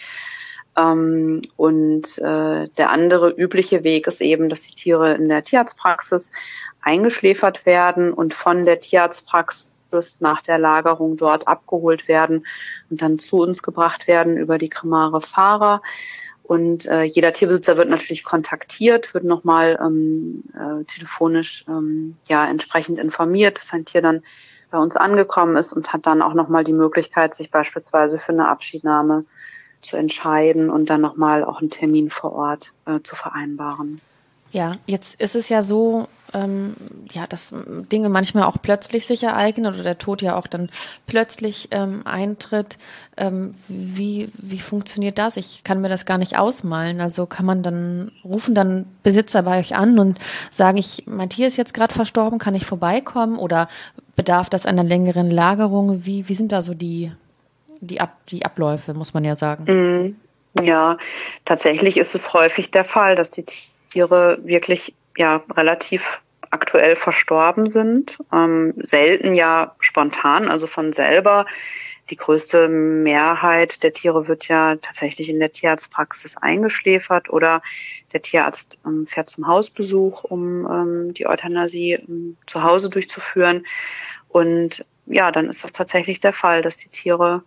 Und der andere übliche Weg ist eben, dass die Tiere in der Tierarztpraxis eingeschläfert werden und von der Tierarztpraxis nach der Lagerung dort abgeholt werden und dann zu uns gebracht werden über die Kremare-Fahrer. Und jeder Tierbesitzer wird natürlich kontaktiert, wird nochmal telefonisch entsprechend informiert, dass ein Tier dann bei uns angekommen ist und hat dann auch nochmal die Möglichkeit, sich beispielsweise für eine Abschiednahme zu entscheiden und dann nochmal auch einen Termin vor Ort zu vereinbaren. Ja, jetzt ist es ja so, dass Dinge manchmal auch plötzlich sich ereignen oder der Tod ja auch dann plötzlich eintritt. Wie funktioniert das? Ich kann mir das gar nicht ausmalen. Also rufen dann Besitzer bei euch an und sagen, mein Tier ist jetzt gerade verstorben, kann ich vorbeikommen oder bedarf das einer längeren Lagerung? Wie sind da so die Abläufe, muss man ja sagen? Ja, tatsächlich ist es häufig der Fall, dass die Tiere wirklich relativ aktuell verstorben sind. Selten ja spontan, also von selber. Die größte Mehrheit der Tiere wird ja tatsächlich in der Tierarztpraxis eingeschläfert oder der Tierarzt fährt zum Hausbesuch, um die Euthanasie zu Hause durchzuführen. Und ja, dann ist das tatsächlich der Fall, dass die Tiere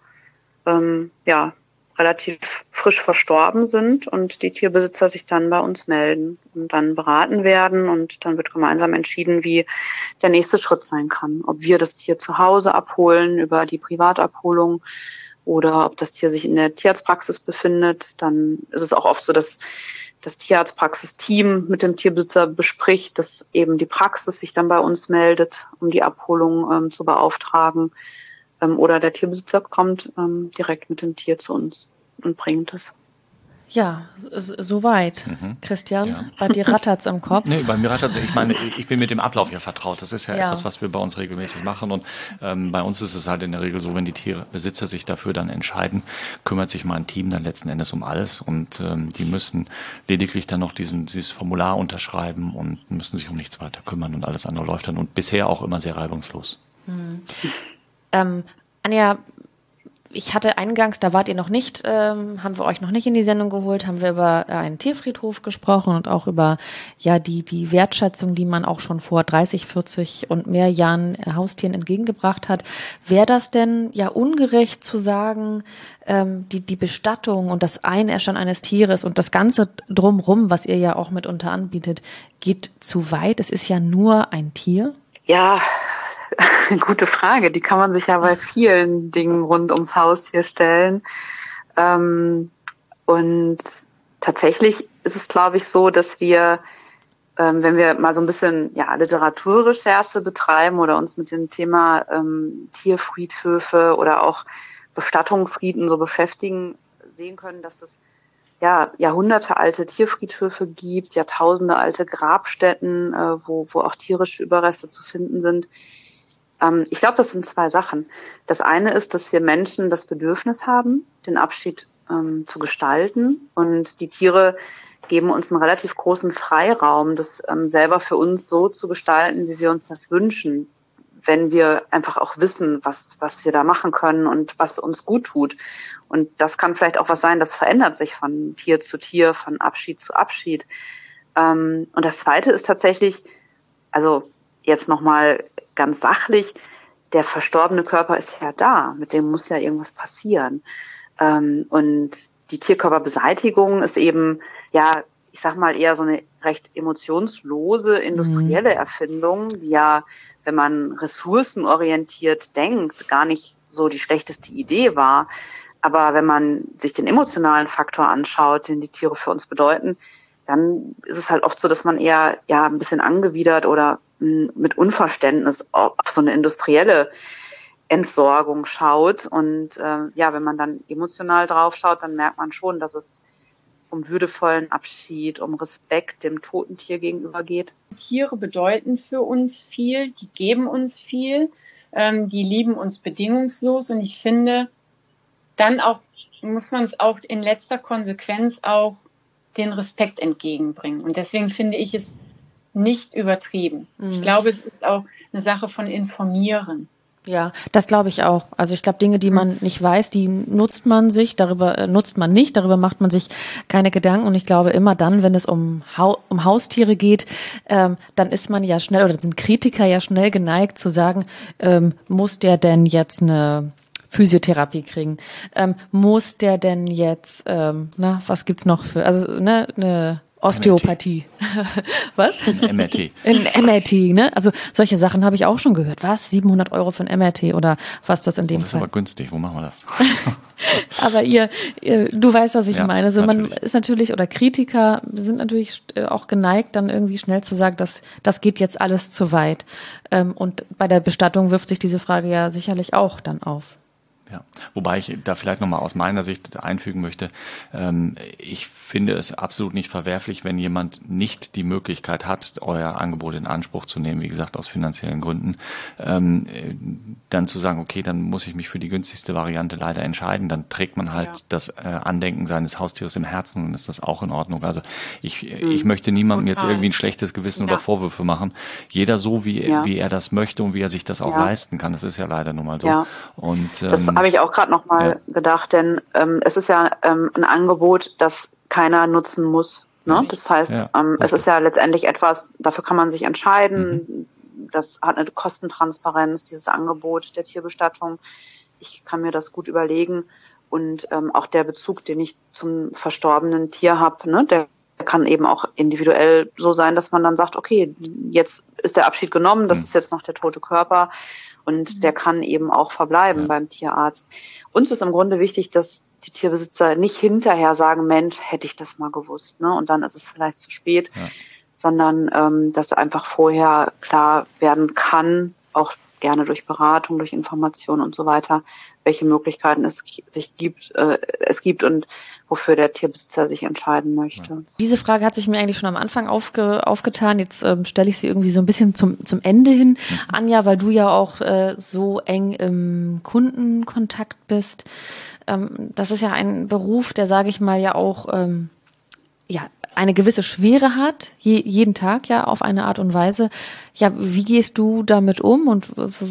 relativ frisch verstorben sind und die Tierbesitzer sich dann bei uns melden und dann beraten werden und dann wird gemeinsam entschieden, wie der nächste Schritt sein kann. Ob wir das Tier zu Hause abholen über die Privatabholung oder ob das Tier sich in der Tierarztpraxis befindet. Dann ist es auch oft so, dass das Tierarztpraxisteam mit dem Tierbesitzer bespricht, dass eben die Praxis sich dann bei uns meldet, um die Abholung zu beauftragen. Oder der Tierbesitzer kommt direkt mit dem Tier zu uns und bringt es. Ja, soweit. Christian, ja. Bei dir rattert's am Kopf. Nee, bei mir rattert, ich meine, ich bin mit dem Ablauf ja vertraut. Das ist ja etwas, was wir bei uns regelmäßig machen. Und bei uns ist es halt in der Regel so, wenn die Tierbesitzer sich dafür dann entscheiden, kümmert sich mein Team dann letzten Endes um alles. Und die müssen lediglich dann noch dieses Formular unterschreiben und müssen sich um nichts weiter kümmern. Und alles andere läuft dann und bisher auch immer sehr reibungslos. Anja, ich hatte eingangs, da wart ihr noch nicht, haben wir euch noch nicht in die Sendung geholt, haben wir über einen Tierfriedhof gesprochen und auch über die Wertschätzung, die man auch schon vor 30, 40 und mehr Jahren Haustieren entgegengebracht hat. Wäre das denn ungerecht zu sagen, die Bestattung und das Einäschern eines Tieres und das Ganze drumrum, was ihr ja auch mitunter anbietet, geht zu weit? Es ist ja nur ein Tier. Ja, gute Frage. Die kann man sich ja bei vielen Dingen rund ums Haustier stellen. Und tatsächlich ist es, glaube ich, so, dass wir, wenn wir mal so ein bisschen Literaturrecherche betreiben oder uns mit dem Thema Tierfriedhöfe oder auch Bestattungsriten so beschäftigen, sehen können, dass es jahrhundertealte Tierfriedhöfe gibt, Jahrtausende alte Grabstätten, wo auch tierische Überreste zu finden sind. Ich glaube, das sind zwei Sachen. Das eine ist, dass wir Menschen das Bedürfnis haben, den Abschied zu gestalten. Und die Tiere geben uns einen relativ großen Freiraum, das selber für uns so zu gestalten, wie wir uns das wünschen, wenn wir einfach auch wissen, was wir da machen können und was uns gut tut. Und das kann vielleicht auch was sein, das verändert sich von Tier zu Tier, von Abschied zu Abschied. Und das Zweite ist tatsächlich, also jetzt nochmal ganz sachlich, der verstorbene Körper ist ja da, mit dem muss ja irgendwas passieren. Und die Tierkörperbeseitigung ist eben, ich sag mal, eher so eine recht emotionslose, industrielle Erfindung, die ja, wenn man ressourcenorientiert denkt, gar nicht so die schlechteste Idee war. Aber wenn man sich den emotionalen Faktor anschaut, den die Tiere für uns bedeuten, dann ist es halt oft so, dass man eher ein bisschen angewidert oder mit Unverständnis auf so eine industrielle Entsorgung schaut. Und wenn man dann emotional drauf schaut, dann merkt man schon, dass es um würdevollen Abschied, um Respekt dem toten Tier gegenüber geht. Tiere bedeuten für uns viel, die geben uns viel, die lieben uns bedingungslos. Und ich finde, dann auch muss man es auch in letzter Konsequenz auch den Respekt entgegenbringen. Und deswegen finde ich es nicht übertrieben. Ich glaube, es ist auch eine Sache von Informieren. Ja, das glaube ich auch. Also ich glaube, Dinge, die man nicht weiß, die nutzt man nicht, darüber macht man sich keine Gedanken. Und ich glaube, immer dann, wenn es um Haustiere geht, dann ist man ja schnell, oder sind Kritiker ja schnell geneigt zu sagen, muss der denn jetzt eine Physiotherapie kriegen? Muss der denn jetzt, was gibt's noch für, eine Osteopathie. Was? Ein MRT. Ein MRT, ne? Also solche Sachen habe ich auch schon gehört. Was? 700 € für ein MRT oder was das in dem Fall? Das ist aber günstig. Wo machen wir das? Aber du weißt, was ich meine. Also man natürlich. ist natürlich, oder Kritiker sind natürlich auch geneigt, dann irgendwie schnell zu sagen, das geht jetzt alles zu weit. Und bei der Bestattung wirft sich diese Frage ja sicherlich auch dann auf. Ja, wobei ich da vielleicht nochmal aus meiner Sicht einfügen möchte, ich finde es absolut nicht verwerflich, wenn jemand nicht die Möglichkeit hat, euer Angebot in Anspruch zu nehmen, wie gesagt, aus finanziellen Gründen, dann zu sagen, okay, dann muss ich mich für die günstigste Variante leider entscheiden, dann trägt man halt das Andenken seines Haustiers im Herzen und ist das auch in Ordnung. Also ich möchte niemandem jetzt irgendwie ein schlechtes Gewissen oder Vorwürfe machen. Jeder so, wie er das möchte und wie er sich das auch leisten kann. Das ist ja leider nun mal so. Ja. Und das habe ich auch gerade noch mal gedacht, denn es ist ja ein Angebot, das keiner nutzen muss. Ne? Das heißt, es ist ja letztendlich etwas, dafür kann man sich entscheiden. Das hat eine Kostentransparenz, dieses Angebot der Tierbestattung. Ich kann mir das gut überlegen. Und auch der Bezug, den ich zum verstorbenen Tier habe, ne, der kann eben auch individuell so sein, dass man dann sagt, okay, jetzt ist der Abschied genommen, das ist jetzt noch der tote Körper. Und der kann eben auch verbleiben beim Tierarzt. Uns ist im Grunde wichtig, dass die Tierbesitzer nicht hinterher sagen, Mensch, hätte ich das mal gewusst, ne? Und dann ist es vielleicht zu spät, sondern dass einfach vorher klar werden kann, auch gerne durch Beratung, durch Information und so weiter, welche Möglichkeiten es gibt und wofür der Tierbesitzer sich entscheiden möchte. Diese Frage hat sich mir eigentlich schon am Anfang aufgetan. Jetzt stelle ich sie irgendwie so ein bisschen zum Ende hin, Anja, weil du ja auch so eng im Kundenkontakt bist. Das ist ja ein Beruf, der, sage ich mal, ja auch eine gewisse Schwere hat, jeden Tag ja auf eine Art und Weise. Ja, wie gehst du damit um und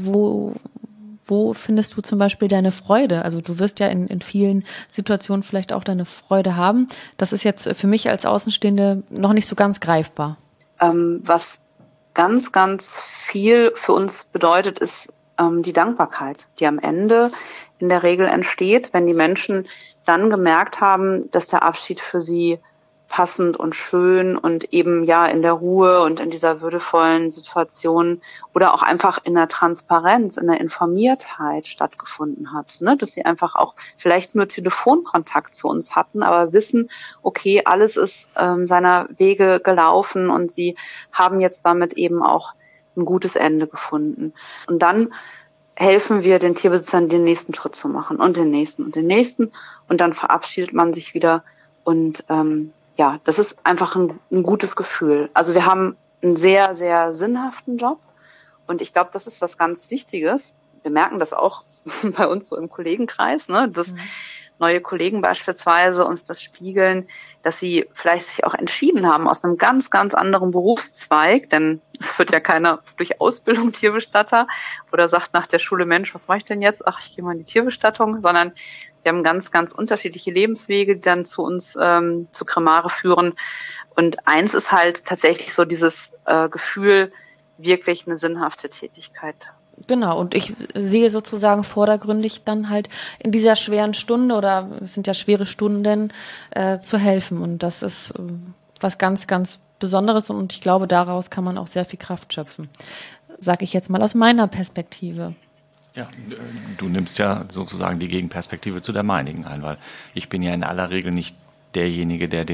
wo findest du zum Beispiel deine Freude? Also du wirst ja in vielen Situationen vielleicht auch deine Freude haben. Das ist jetzt für mich als Außenstehende noch nicht so ganz greifbar. Was ganz, ganz viel für uns bedeutet, ist die Dankbarkeit, die am Ende in der Regel entsteht, wenn die Menschen dann gemerkt haben, dass der Abschied für sie passend und schön und eben ja in der Ruhe und in dieser würdevollen Situation oder auch einfach in der Transparenz, in der Informiertheit stattgefunden hat, ne? Dass sie einfach auch vielleicht nur Telefonkontakt zu uns hatten, aber wissen, okay, alles ist seiner Wege gelaufen und sie haben jetzt damit eben auch ein gutes Ende gefunden. Und dann helfen wir den Tierbesitzern, den nächsten Schritt zu machen und den nächsten und dann verabschiedet man sich wieder und das ist einfach ein gutes Gefühl. Also wir haben einen sehr, sehr sinnhaften Job und ich glaube, das ist was ganz Wichtiges. Wir merken das auch bei uns so im Kollegenkreis, ne, dass neue Kollegen beispielsweise uns das spiegeln, dass sie vielleicht sich auch entschieden haben aus einem ganz, ganz anderen Berufszweig, denn es wird ja keiner durch Ausbildung Tierbestatter oder sagt nach der Schule, Mensch, was mache ich denn jetzt? Ach, ich gehe mal in die Tierbestattung, sondern wir haben ganz, ganz unterschiedliche Lebenswege, die dann zu uns zu Kremare führen. Und eins ist halt tatsächlich so dieses Gefühl, wirklich eine sinnhafte Tätigkeit. Genau, und ich sehe sozusagen vordergründig dann halt in dieser schweren Stunde oder es sind ja schwere Stunden zu helfen. Und das ist was ganz, ganz Besonderes und ich glaube, daraus kann man auch sehr viel Kraft schöpfen. Sage ich jetzt mal aus meiner Perspektive. Ja, du nimmst ja sozusagen die Gegenperspektive zu der meinigen ein, weil ich bin ja in aller Regel nicht derjenige, der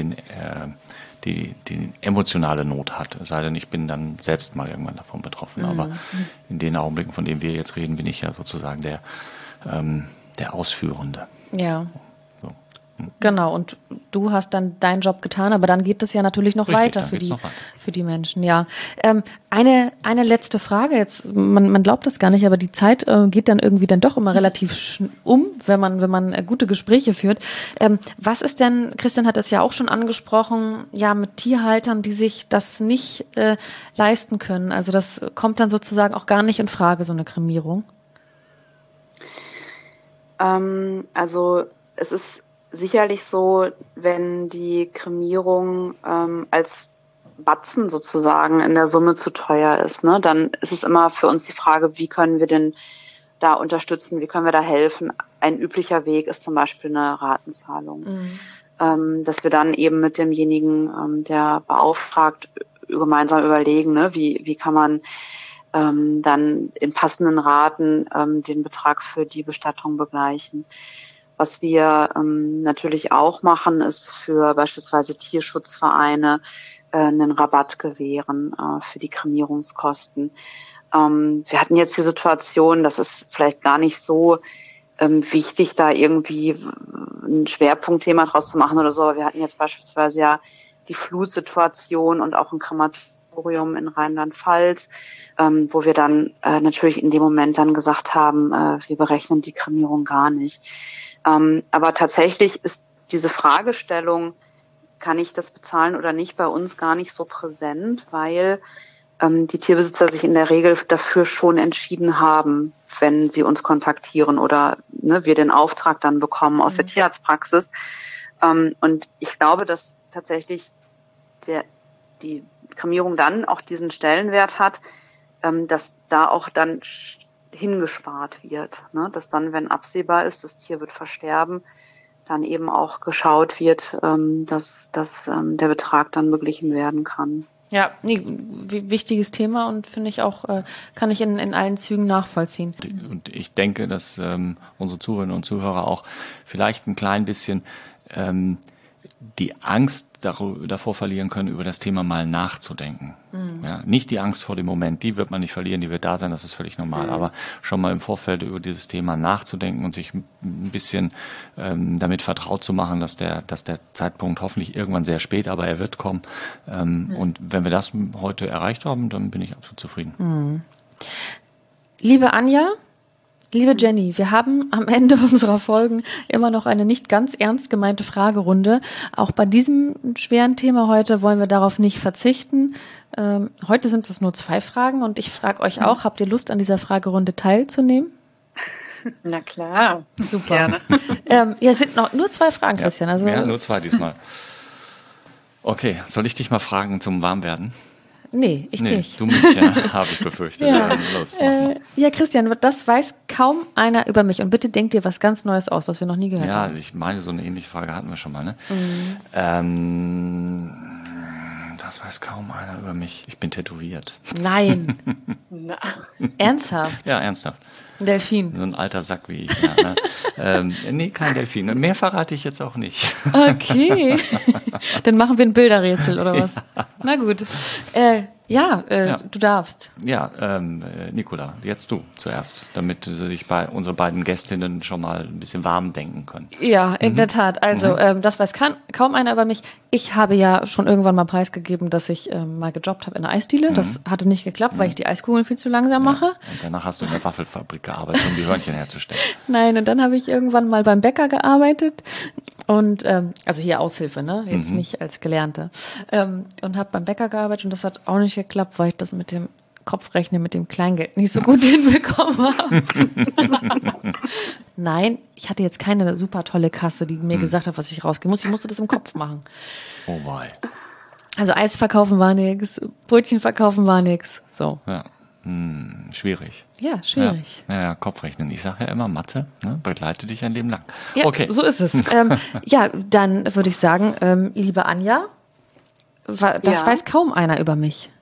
die emotionale Not hat. Es sei denn, ich bin dann selbst mal irgendwann davon betroffen. Aber in den Augenblicken, von denen wir jetzt reden, bin ich ja sozusagen der Ausführende. Ja. Genau, und du hast dann deinen Job getan, aber dann geht es ja natürlich noch weiter für die Menschen. Ja, eine letzte Frage jetzt. Man glaubt das gar nicht, aber die Zeit geht dann irgendwie dann doch immer relativ wenn man gute Gespräche führt. Was ist denn, Christian hat es ja auch schon angesprochen, ja, mit Tierhaltern, die sich das nicht leisten können. Also das kommt dann sozusagen auch gar nicht in Frage, so eine Kremierung. Also es ist sicherlich so, wenn die Kremierung als Batzen sozusagen in der Summe zu teuer ist, ne, dann ist es immer für uns die Frage, wie können wir denn da unterstützen, wie können wir da helfen? Ein üblicher Weg ist zum Beispiel eine Ratenzahlung, dass wir dann eben mit demjenigen, der beauftragt, gemeinsam überlegen, ne, wie kann man dann in passenden Raten den Betrag für die Bestattung begleichen. Was wir natürlich auch machen, ist für beispielsweise Tierschutzvereine einen Rabatt gewähren für die Kremierungskosten. Wir hatten jetzt die Situation, das ist vielleicht gar nicht so wichtig, da irgendwie ein Schwerpunktthema draus zu machen oder so. Aber wir hatten jetzt beispielsweise ja die Flutsituation und auch ein Krematorium in Rheinland-Pfalz, wo wir dann natürlich in dem Moment dann gesagt haben, wir berechnen die Kremierung gar nicht. Aber tatsächlich ist diese Fragestellung, kann ich das bezahlen oder nicht, bei uns gar nicht so präsent, weil die Tierbesitzer sich in der Regel dafür schon entschieden haben, wenn sie uns kontaktieren oder wir den Auftrag dann bekommen aus der Tierarztpraxis. Und ich glaube, dass tatsächlich die Kremierung dann auch diesen Stellenwert hat, dass da auch dann hingespart wird, ne? Dass dann, wenn absehbar ist, das Tier wird versterben, dann eben auch geschaut wird, dass der Betrag dann beglichen werden kann. Ja, nee, wichtiges Thema und finde ich auch, kann ich in allen Zügen nachvollziehen. Und ich denke, dass unsere Zuhörerinnen und Zuhörer auch vielleicht ein klein bisschen die Angst davor verlieren können, über das Thema mal nachzudenken. Ja, nicht die Angst vor dem Moment, die wird man nicht verlieren, die wird da sein, das ist völlig normal, aber schon mal im Vorfeld über dieses Thema nachzudenken und sich ein bisschen damit vertraut zu machen, dass der Zeitpunkt hoffentlich irgendwann sehr spät, aber er wird kommen. Und wenn wir das heute erreicht haben, dann bin ich absolut zufrieden. Liebe Anja, liebe Jenny, wir haben am Ende unserer Folgen immer noch eine nicht ganz ernst gemeinte Fragerunde. Auch bei diesem schweren Thema heute wollen wir darauf nicht verzichten. Heute sind es nur 2 Fragen und ich frage euch auch, habt ihr Lust, an dieser Fragerunde teilzunehmen? Na klar. Super. Es sind noch nur 2 Fragen, Christian. Also ja, nur 2 diesmal. Okay, soll ich dich mal fragen zum Warmwerden? Nee, nicht. Du mich, ja, habe ich befürchtet. Ja. Los, mach mal. Ja, Christian, das weiß kaum einer über mich. Und bitte denk dir was ganz Neues aus, was wir noch nie gehört haben. Ja, ich meine, so eine ähnliche Frage hatten wir schon mal. Ne? Das weiß kaum einer über mich. Ich bin tätowiert. Nein. Ernsthaft? Ja, ernsthaft. Ein Delfin. So ein alter Sack wie ich. Ja, ne? Nee, kein Delfin. Mehr verrate ich jetzt auch nicht. Okay. Dann machen wir ein Bilderrätsel oder was? Ja. Na gut. Du darfst. Ja, Nicola, jetzt du zuerst, damit sie sich bei unsere beiden Gästinnen schon mal ein bisschen warm denken können. Ja, in der Tat. Also, das weiß kaum einer über mich. Ich habe ja schon irgendwann mal preisgegeben, dass ich mal gejobbt habe in der Eisdiele. Das hatte nicht geklappt, weil ich die Eiskugeln viel zu langsam mache. Und danach hast du in der Waffelfabrik gearbeitet, um die Hörnchen herzustellen. Nein, und dann habe ich irgendwann mal beim Bäcker gearbeitet. Und also hier Aushilfe, ne? Jetzt nicht als Gelernte. Und habe beim Bäcker gearbeitet und das hat auch nicht geklappt, weil ich das mit dem Kopfrechnen, mit dem Kleingeld nicht so gut hinbekommen habe. Nein, ich hatte jetzt keine super tolle Kasse, die mir gesagt hat, was ich rausgehen muss. Ich musste das im Kopf machen. Oh boy. Also Eis verkaufen war nix, Brötchen verkaufen war nix. So. Ja. Schwierig. Ja, schwierig. Ja, Kopfrechnen. Ich sage ja immer, Mathe begleite dich ein Leben lang. Ja, okay. So ist es. Dann würde ich sagen, liebe Anja, das weiß kaum einer über mich.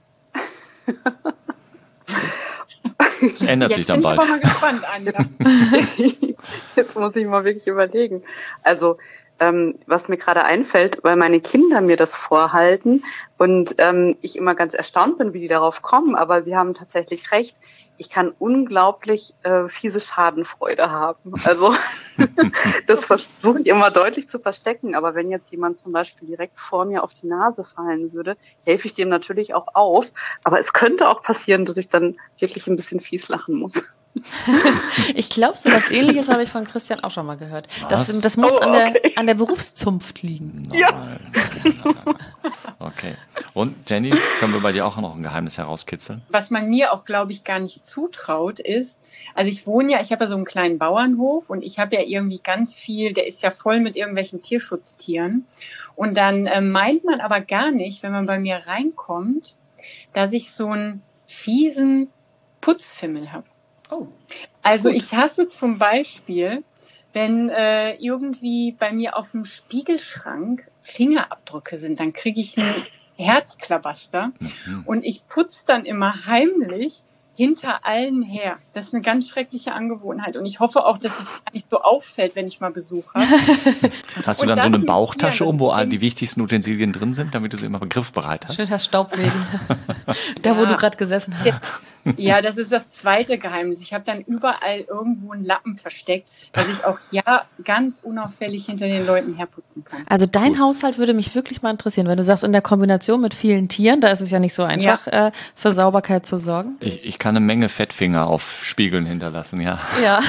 Das ändert sich dann bald. Ich bin mal gespannt, Anja. Jetzt muss ich mal wirklich überlegen. Also, was mir gerade einfällt, weil meine Kinder mir das vorhalten und ich immer ganz erstaunt bin, wie die darauf kommen, aber sie haben tatsächlich recht. Ich kann unglaublich fiese Schadenfreude haben. Also das versuche ich immer deutlich zu verstecken. Aber wenn jetzt jemand zum Beispiel direkt vor mir auf die Nase fallen würde, helfe ich dem natürlich auch auf. Aber es könnte auch passieren, dass ich dann wirklich ein bisschen fies lachen muss. Ich glaube, so was Ähnliches habe ich von Christian auch schon mal gehört. Das muss an der Berufszunft liegen. Ja. Okay. Und Jenny, können wir bei dir auch noch ein Geheimnis herauskitzeln? Was man mir auch, glaube ich, gar nicht zutraut, ist, also ich habe ja so einen kleinen Bauernhof und ich habe ja irgendwie ganz viel, der ist ja voll mit irgendwelchen Tierschutztieren. Und dann meint man aber gar nicht, wenn man bei mir reinkommt, dass ich so einen fiesen Putzfimmel habe. Oh. Also ich hasse zum Beispiel, wenn irgendwie bei mir auf dem Spiegelschrank Fingerabdrücke sind, dann kriege ich einen Herzklabaster und ich putze dann immer heimlich hinter allen her. Das ist eine ganz schreckliche Angewohnheit und ich hoffe auch, dass es nicht so auffällt, wenn ich mal Besuch habe. Hast du dann so eine Bauchtasche wo die wichtigsten Utensilien drin sind, damit du sie immer griffbereit hast? Schön das Staubwedel. Wo du gerade gesessen hast. Ja, das ist das zweite Geheimnis. Ich habe dann überall irgendwo einen Lappen versteckt, dass ich auch ganz unauffällig hinter den Leuten herputzen kann. Also dein Haushalt würde mich wirklich mal interessieren, wenn du sagst, in der Kombination mit vielen Tieren, da ist es ja nicht so einfach, für Sauberkeit zu sorgen. Ich kann eine Menge Fettfinger auf Spiegeln hinterlassen, ja. Ja.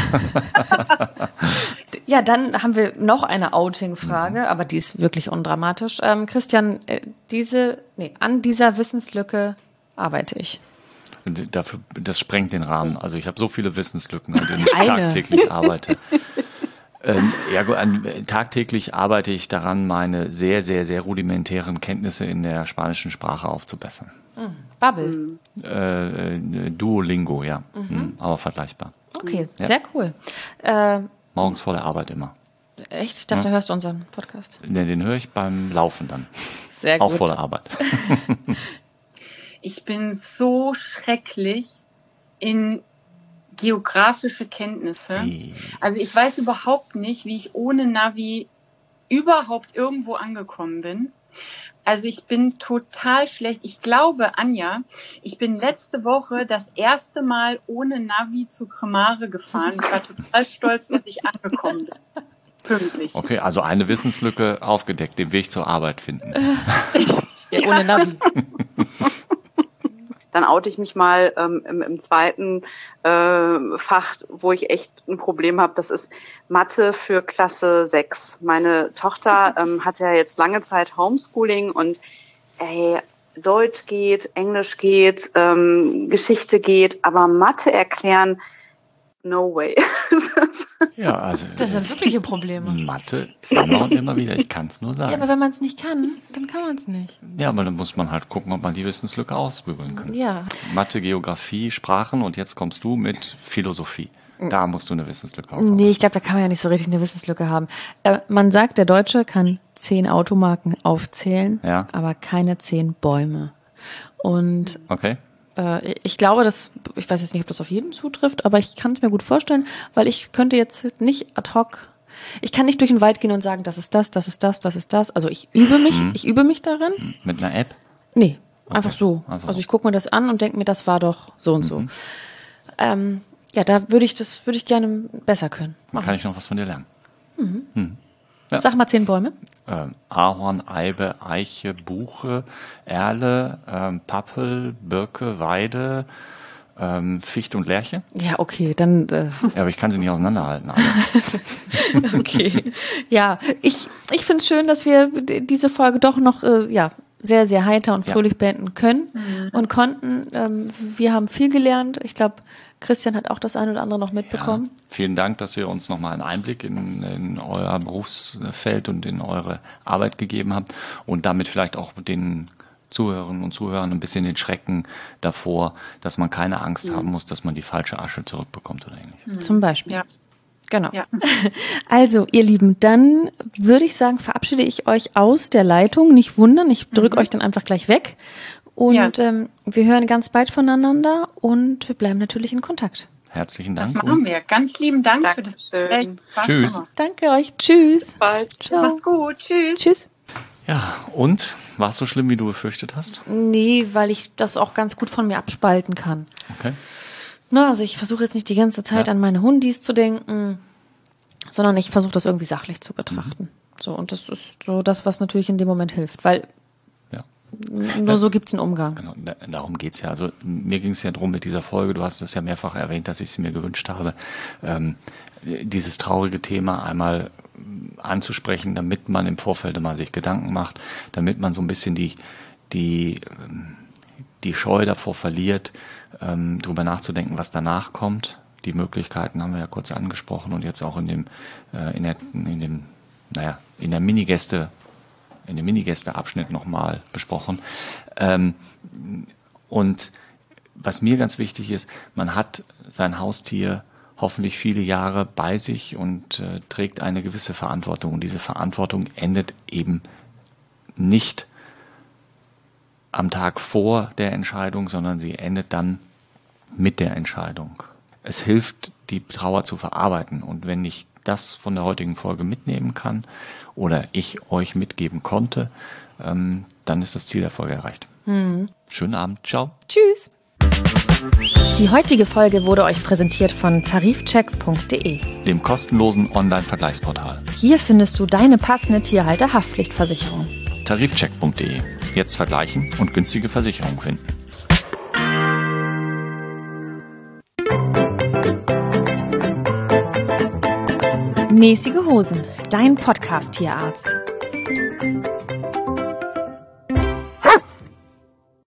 Ja, dann haben wir noch eine Outing-Frage, aber die ist wirklich undramatisch. Christian, an dieser Wissenslücke arbeite ich. Das sprengt den Rahmen. Also ich habe so viele Wissenslücken, an denen ich tagtäglich arbeite. Tagtäglich arbeite ich daran, meine sehr, sehr, sehr rudimentären Kenntnisse in der spanischen Sprache aufzubessern. Babbel. Duolingo, ja. Aber vergleichbar. Okay, sehr cool. Morgens vor der Arbeit immer. Echt? Ich dachte, hörst du unseren Podcast. Den höre ich beim Laufen dann. Sehr gut. Auch vor der Arbeit. ich bin so schrecklich in geografische Kenntnisse. Also ich weiß überhaupt nicht, wie ich ohne Navi überhaupt irgendwo angekommen bin. Also ich bin total schlecht. Ich glaube, Anja, ich bin letzte Woche das erste Mal ohne Navi zu Cremare gefahren. Ich war total stolz, dass ich angekommen bin. Pünktlich. Okay, also eine Wissenslücke aufgedeckt, den Weg zur Arbeit finden. Ja, ohne Navi. Dann oute ich mich mal im zweiten Fach, wo ich echt ein Problem habe. Das ist Mathe für Klasse 6. Meine Tochter hatte ja jetzt lange Zeit Homeschooling und Deutsch geht, Englisch geht, Geschichte geht, aber Mathe erklären, no way. Ja, also Das sind wirkliche Probleme. Mathe immer und immer wieder, ich kann es nur sagen. Ja, aber wenn man es nicht kann, dann kann man es nicht. Ja, aber dann muss man halt gucken, ob man die Wissenslücke ausbügeln kann. Ja. Mathe, Geografie, Sprachen und jetzt kommst du mit Philosophie. Da musst du eine Wissenslücke aufbauen. Nee, ich glaube, da kann man ja nicht so richtig eine Wissenslücke haben. Man sagt, der Deutsche kann 10 Automarken aufzählen, Ja. aber keine 10 Bäume. Und Okay. ich glaube, ich weiß jetzt nicht, ob das auf jeden zutrifft, aber ich kann es mir gut vorstellen, weil ich könnte jetzt nicht ad hoc, ich kann nicht durch den Wald gehen und sagen, das ist das, das ist das, das ist das. Also ich übe mich darin. Mit einer App? Nee, Okay. einfach so. Einfach Also so. ich gucke mir das an und denke mir, das war doch so und so. Ja, da würde ich gerne besser können. Dann kann ich noch was von dir lernen. Ja. Sag mal 10 Bäume. Ahorn, Eibe, Eiche, Buche, Erle, Pappel, Birke, Weide, Fichte und Lärche. Ja, okay, dann Ja, aber ich kann sie nicht auseinanderhalten. alle. okay. Ja, ich finde es schön, dass wir diese Folge doch noch sehr, sehr heiter und fröhlich beenden können und konnten. Wir haben viel gelernt. Ich glaube, Christian hat auch das eine oder andere noch mitbekommen. Ja, vielen Dank, dass ihr uns nochmal einen Einblick in euer Berufsfeld und in eure Arbeit gegeben habt und damit vielleicht auch den Zuhörerinnen und Zuhörern ein bisschen den Schrecken davor, dass man keine Angst haben muss, dass man die falsche Asche zurückbekommt oder ähnliches. Zum Beispiel. Ja. Genau. Ja. Also, ihr Lieben, dann würde ich sagen, verabschiede ich euch aus der Leitung. Nicht wundern, ich drücke euch dann einfach gleich weg. Und wir hören ganz bald voneinander und wir bleiben natürlich in Kontakt. Herzlichen Das Dank. machen wir. Ganz lieben Dank für das Dankeschön. Gespräch. War Tschüss. Hammer. Danke euch. Tschüss. Bald. Ciao. Macht's gut. Tschüss. Tschüss. Ja, und? War es so schlimm, wie du befürchtet hast? Nee, weil ich das auch ganz gut von mir abspalten kann. Okay. Na, also ich versuche jetzt nicht die ganze Zeit an meine Hundis zu denken, sondern ich versuche das irgendwie sachlich zu betrachten. So, und das ist so das, was natürlich in dem Moment hilft, weil Ja. nur so gibt es einen Umgang. Genau, darum geht's ja. Also mir ging es ja drum mit dieser Folge, du hast es ja mehrfach erwähnt, dass ich sie mir gewünscht habe, dieses traurige Thema einmal anzusprechen, damit man im Vorfeld mal sich Gedanken macht, damit man so ein bisschen die Scheu davor verliert, drüber nachzudenken, was danach kommt. Die Möglichkeiten haben wir ja kurz angesprochen und jetzt auch in dem Minigäste-Abschnitt nochmal besprochen. Und was mir ganz wichtig ist, man hat sein Haustier hoffentlich viele Jahre bei sich und trägt eine gewisse Verantwortung. Und diese Verantwortung endet eben nicht am Tag vor der Entscheidung, sondern sie endet dann mit der Entscheidung. Es hilft, die Trauer zu verarbeiten. Und wenn ich das von der heutigen Folge mitnehmen kann oder ich euch mitgeben konnte, dann ist das Ziel der Folge erreicht. Schönen Abend. Ciao. Tschüss. Die heutige Folge wurde euch präsentiert von tarifcheck.de. Dem kostenlosen Online-Vergleichsportal. Hier findest du deine passende Tierhalter-Haftpflichtversicherung. Tarifcheck.de. Jetzt vergleichen und günstige Versicherungen finden. Mäßige Hosen, dein Podcast-Tierarzt.